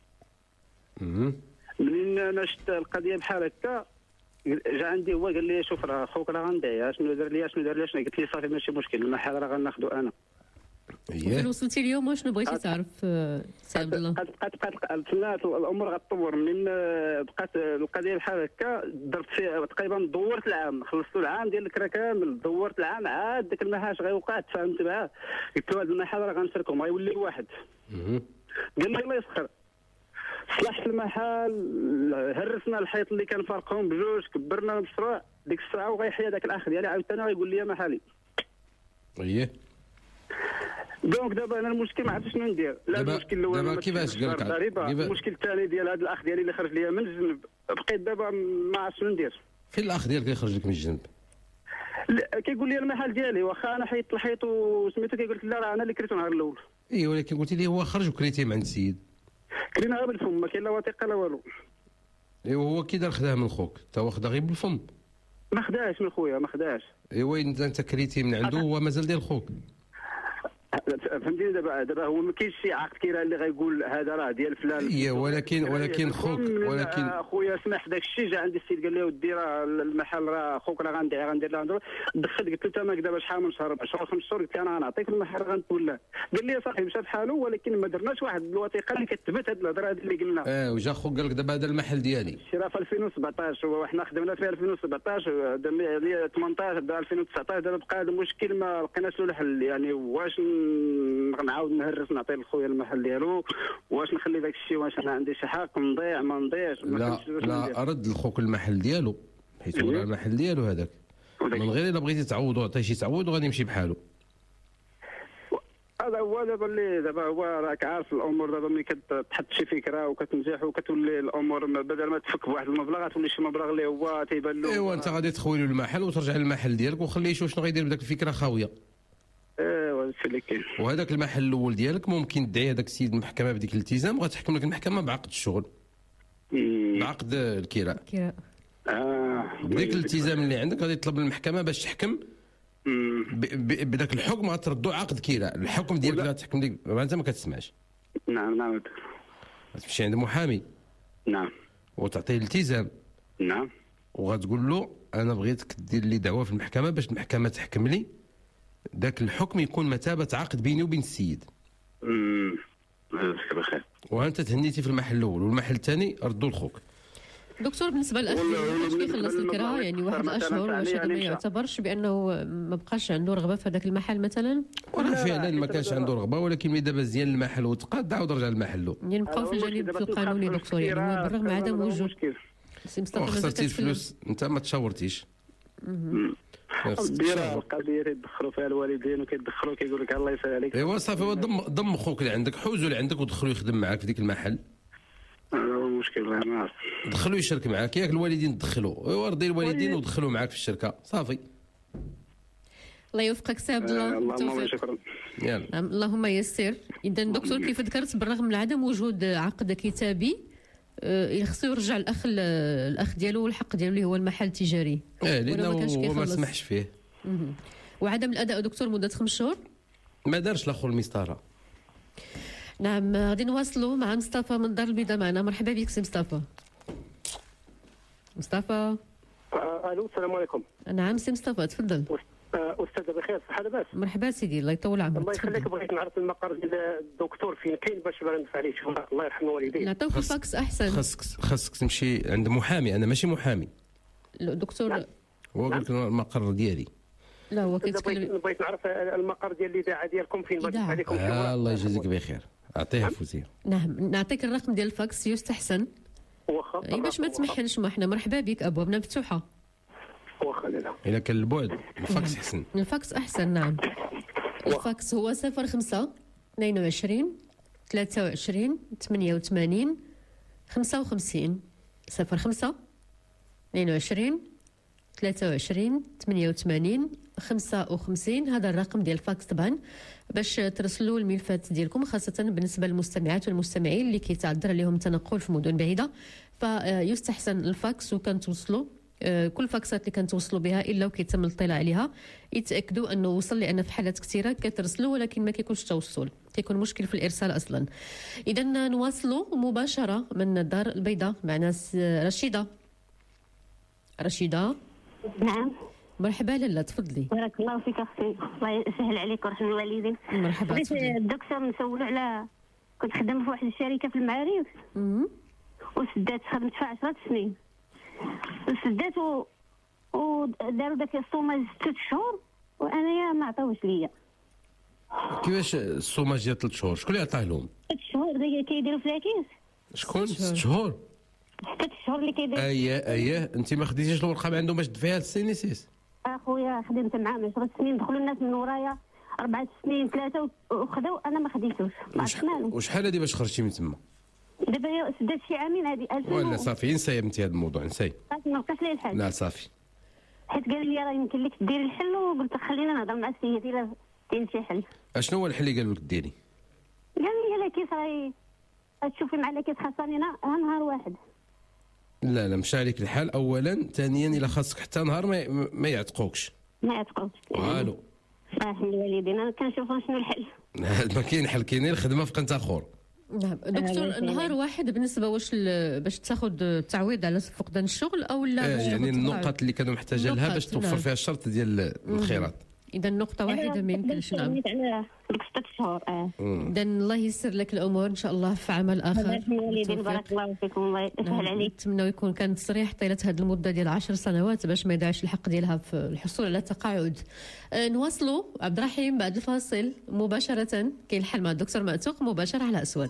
امم منين انا شفت القضيه بحال هكا، جا عندي هو قال لي شوف راه خوك راه غندعي، شنو دار لي شنو دار لي شنو، قلت لي صافي ماشي مشكل، المحل راه غناخذو انا. فين وصلتي اليوم؟ شنو بغيتي تعرف سي عبد الله؟ بقات بقات بقات الامور غتطور. منين بقات القضيه بحال هكا، درت فيه تقريبا دورت العام، خلصت العام ديال الكرا كامل، دورت العام عاد داك المحل غيوقع، تفاهمت معاه، قلت له هذا المحل راه غنسركم غيولي واحد. قال لي الله يسخر. صلحت المحل، هرسنا الحيط اللي كان فارقهم بجوج، كبرنا المشروع، ديك الساعه وغيحيا داك الاخ ديالي عاوتاني غيقول لي محلي. اييه. دونك دابا انا المشكل ما عرفتش شنو ندير. لا المشكل الاول دابا كيفاش قال لك؟ المشكل الثاني ديال هذا الاخ ديالي اللي خرج ليا من الجنب، بقيت دابا ما عرفتش شنو ندير. فين الاخ ديالك يخرج لك من الجنب؟ كيقول لي المحل ديالي، واخا انا حيدت الحيط وسميتو، كيقول لك لا راه انا اللي كريتو النهار الاول. اي ولكن قلتي لي هو خرج وكريتيه مع السيد. كرينا غير بالفم، ما كاين لا وثيقه لا والو. ايوا هو كي دار خداها من خوك، تا هو خدا غير بالفم. ما خداش من خويا، ما خداش. ايوا انت انت كريتي من عنده وهو مازال ديال خوك. فهمتيني؟ دابا دابا هو ما كاينش شي عقد كراء اللي غيقول هذا راه ديال فلان. اي ولكن ولكن خوك ولكن خويا سمح داك الشيء. جا عندي السيد قال لي ودي راه المحل راه خوك راه غندعي غندير له، دخلت قلت له تماك دابا شحال من شهر، اربع شهور خمس شهور، قلت له انا غنعطيك المحل غنتولاه. قال لي صافي مشى بحاله، ولكن ما درناش واحد الوثيقه اللي كتثبت هذه الهضره هذه اللي قلنا. اه وجا خوك قال لك دابا هذا المحل ديالي. شرا في ألفين وسبعطاش وحنا خدمنا فيه ألفين وسبعطاش، دابا ثمنطاش، دابا ألفين وتسعطاش، دابا بقى هذا المشكل ما لقيناش له الحل. يعني واش نعاود نهرس نعطي لخويا المحل ديالو، واش نخلي داك الشيء، واش انا عندي شي حق نضيع ما نضيعش؟ لا لا رد لخوك المحل ديالو، حيت هو المحل ديالو هذاك، من غير الا بغيتي تعوضو عطيه شي تعويض وغادي يمشي بحالو. هذا هو دابا اللي دابا هو راك عارف الامور دابا ملي كتحط شي فكره وكتنجح وكتولي الامور بدل ما تفك بواحد المبلغ تولي شي مبلغ اللي هو تيبان له. ايوا انت غادي تخوي له المحل وترجع للمحل ديالك وخليه يشوف شنو غيدير بداك الفكره خاويه. ايوا هادشي اللي كاين. وهذاك المحل الاول ديالك ممكن تدعي هذاك السيد المحكمه بديك الالتزام، وغتحكم لك المحكمه بعقد الشغل، بعقد الكراء. الكراء. اه بديك الالتزام اللي عندك غادي تطلب المحكمه باش تحكم بداك الحكم، غتردوا عقد كراء. الحكم ديالك اللي غتحكم ديك انت ما كتسمعش. نعم نعم. غتمشي عند محامي. نعم. وتعطيه الالتزام. نعم. وغتقول له انا بغيتك دير لي دعوه في المحكمه باش المحكمه تحكم لي ذاك الحكم يكون مثابه عقد بيني وبين السيد. امم بخير. وانت تهنيتي في المحل الاول، والمحل الثاني ردوا لخوك. دكتور بالنسبه للاخ فاش كيخلص الكراء يعني واحد الاشهر، واش هذا ما يعتبرش بانه ما بقاش عنده رغبه في هذاك المحل مثلا؟ ولا فعلا ما كانش عنده رغبه، ولكن ملي دابا زيان المحل وتقاد عاود رجع لمحله. يعني نبقاو في الجانب القانوني دكتور، يعني بالرغم عدم وجود سي مصطفى خسرتي الفلوس انت ما تشاورتيش. دير القضيه تدخلوا فيها الوالدين وكيدخلوا كيقول لك الله يسهل عليك. ايوا صافي ضم ضم خوك اللي عندك، حوزو اللي عندك ودخلوا يخدم معاك في ديك المحل. مشكل ما عرفت. دخلوا يشارك معاك ياك الوالدين دخلوا ايوا رضي الوالدين ودخلوا معاك في الشركه صافي. الله يوفقك سي عبد الله. اللهم شكرا. يلا اللهم يسر. اذا دكتور كيف ذكرت بالرغم من عدم وجود عقد كتابي يخصو يرجع الاخ الاخ ديالو والحق ديالو اللي هو المحل التجاري. اه لانه هو ما سمحش فيه. وعدم الاداء دكتور مده خمس شهور ما دارش الاخر المسطره. نعم غادي نواصلوا مع مصطفى من الدار البيضاء معنا. مرحبا بك سي مصطفى. مصطفى الو السلام عليكم. نعم سي مصطفى تفضل. استاذ بخير صحه لاباس؟ مرحبا سيدي الله يطول عمرك. الله يخليك بغيت نعرف المقر ديال الدكتور فين كاين باش ندفع عليه شوف الله يرحم والديه. نعطيوك الفاكس احسن. خاصك خاصك تمشي عند محامي. انا ماشي محامي الدكتور. نعم. هو قال لك المقر ديالي. لا هو كيتكلم. بغيت نعرف المقر ديال الاذاعه ديالكم فين باش ندفع عليكم. آه الله يجازيك بخير. اعطيها فوزيه. نعم نعطيك الرقم ديال الفاكس يستحسن. واخا اي باش ما تمحنش ما حنا مرحبا بك ابوابنا مفتوحه. واخا لا الا كان البعد الفاكس احسن. الفاكس احسن نعم. الفاكس هو صفر خمسة اثنين وعشرين ثلاثة وعشرين ثمانية وثمانين خمسة وخمسين صفر خمسة اثنين وعشرين ثلاثة وعشرين ثمانية وثمانين خمسة وخمسين. هذا الرقم ديال الفاكس طبعا باش ترسلوا الملفات ديالكم خاصة بالنسبة للمستمعات والمستمعين اللي كيتعذر عليهم التنقل في مدن بعيدة فيستحسن الفاكس وكنتوصلوا كل فاكسات اللي كنتوصلوا بها الا وكيتم الاطلاع عليها يتاكدوا انه وصل لان في حالات كثيره كترسلوا ولكن ما كيكونش توصل كيكون مشكل في الارسال اصلا. اذا نواصلوا مباشره من الدار البيضاء معنا رشيده. رشيده نعم مرحبا لاله تفضلي. بارك الله فيك اختي الله يسهل عليك ويرحم الوالدين. مرحبا بغيت الدكتور نسولو على كنت خدامه في واحد الشركه في المعارف وسدات خدمت فيها عشرة سنين سدات و... وداروا داك الصوماج ست شهور وانايا ما عطاوش ليا. كيفاش الصوماج ديال ثلاث شهور شكون اللي عطاه لهم؟ ست شهور اللي كيديروا في العكيس. شكون ست شهور؟ ست شهور اللي كيديروا. اييه اييه انت ما خديتيش الورقه من عندهم باش تدفعيها للسينيسيس؟ اخويا خدمت معاهم عشرة سنين دخلوا الناس من ورايا أربعة سنين ثلاثه وخداو انا ما خديتوش. وشحال هادي باش خرجتي من تما؟ دابا سدات شي عامين هذه ألفين. ولا صافي نسى يا بنتي هذا الموضوع نسى. ما بقاش لي الحل. لا صافي. حيت قال لي راه يمكن لك ديري الحل وقلت خلينا نهضر مع السيد الا كاين شي حل. اشنو هو الحل اللي قالوا لك ديري؟ قال لي لا كيف راهي تشوفي مع كيف خاصني نهار واحد. لا لا مشى عليك الحال اولا، ثانيا الا خاصك حتى نهار ما, ما يعتقوكش. ما يعتقوكش. والو. صح الوالدين انا كنشوف شنو الحل. ما كاين حل كاين الخدمه في قنت اخر. نعم دكتور نهار واحد بالنسبه واش باش تاخذ التعويض على فقدان الشغل او لا؟ آه يعني النقط اللي كانوا محتاجه لها باش توفر نعم. فيها الشرط ديال الخيرات. اذا نقطه واحده ما يمكنش. نعم ديك ست شهور. اه اذا الله ييسر لك الامور ان شاء الله في عمل اخر. بارك الله فيكم الله يسهل عليك. نتمنى يكون كان تصريح طيله هذه المده ديال عشر سنوات باش ما يضيعش الحق ديالها في الحصول على التقاعد. آه نواصلوا عبد الرحيم بعد الفاصل مباشره. كاين الحل مع الدكتور معتوق مباشره على أصوات.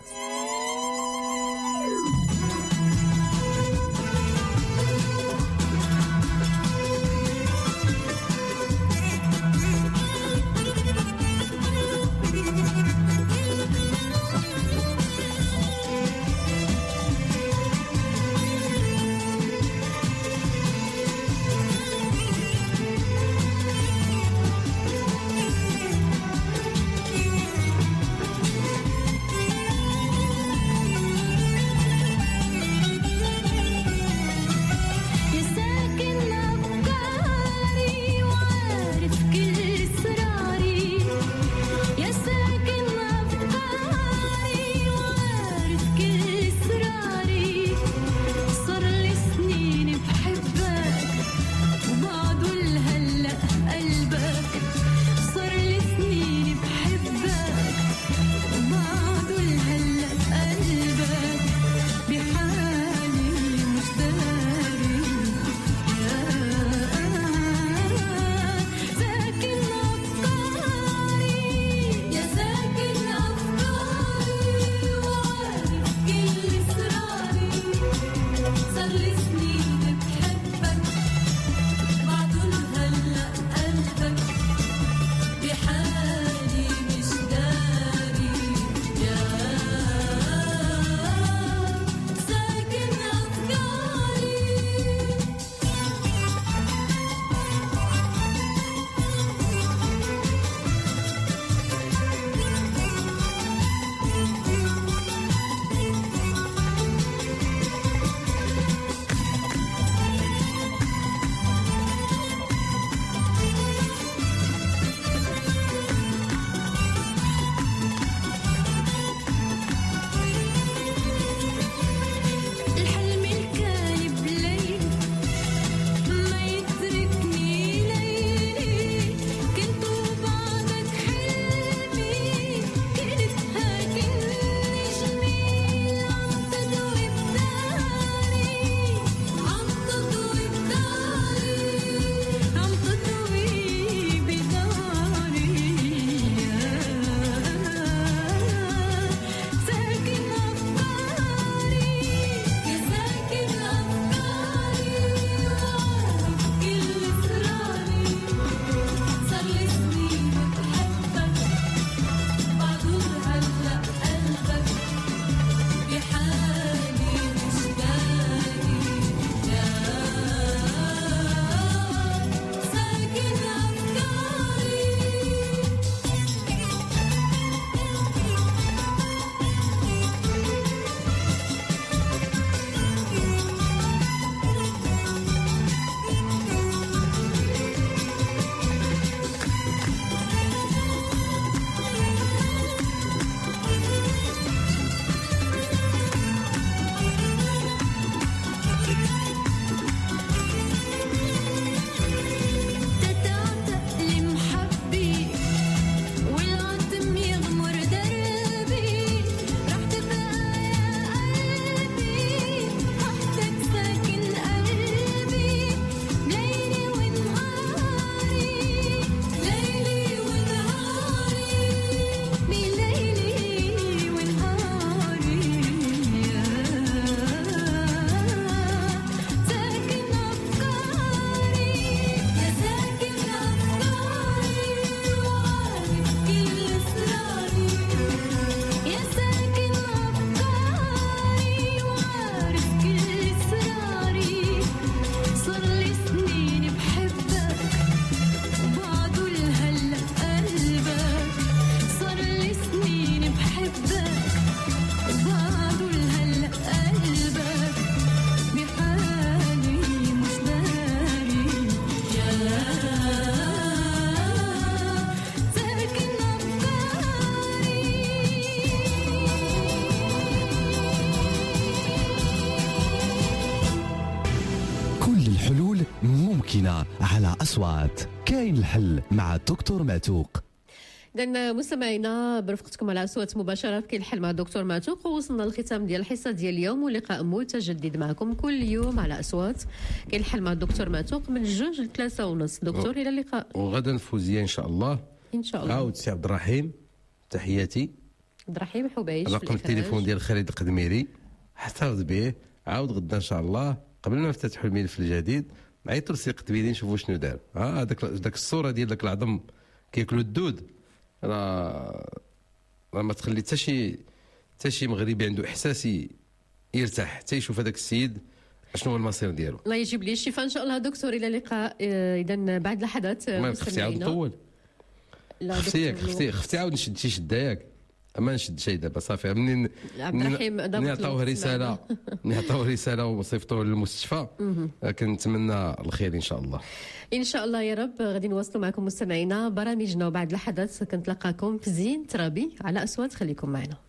كل الحلول ممكنة على أصوات. كاين الحل مع الدكتور معتوق. إذا مستمعينا برفقتكم على أصوات مباشرة في كاين الحل مع الدكتور معتوق، ووصلنا للختام ديال الحصة ديال اليوم، ولقاء متجدد معكم كل يوم على أصوات كاين الحل مع الدكتور معتوق من جوج لثلاثة ونص. دكتور إلى اللقاء. وغدا فوزية إن شاء الله. إن شاء الله. عاود سي عبد الرحيم تحياتي. عبد الرحيم حبيش. رقم التليفون ديال خالد القدميري احتفظ به. عاود غدا ان شاء الله قبل ما نفتتحوا الملف الجديد عيطوا لسي القدميري نشوفوا شنو دار. ها هذاك داك الصوره ديال داك العظم كياكلوا الدود، راه راه ما تخلي حتى شي حتى شي مغربي عنده احساس يرتاح حتى يشوف هذاك السيد شنو هو المصير ديالو. الله يجيب لي الشفاء ان شاء الله. دكتور الى اللقاء. اذا بعد لحظات ما خفتي عاود طول. خفتي خفتي خفتي عاود نشد شي شده ياك. ما نشد شيء دابا صافي. منين عبد الرحيم نعطيوه رساله نعطيوه رساله وصيفطوه للمستشفى. كنتمنى الخير ان شاء الله. ان شاء الله يا رب. غادي نواصلوا معكم مستمعينا برامجنا، وبعد لحظات كنتلاقاكم في زين ترابي على اصوات. خليكم معنا.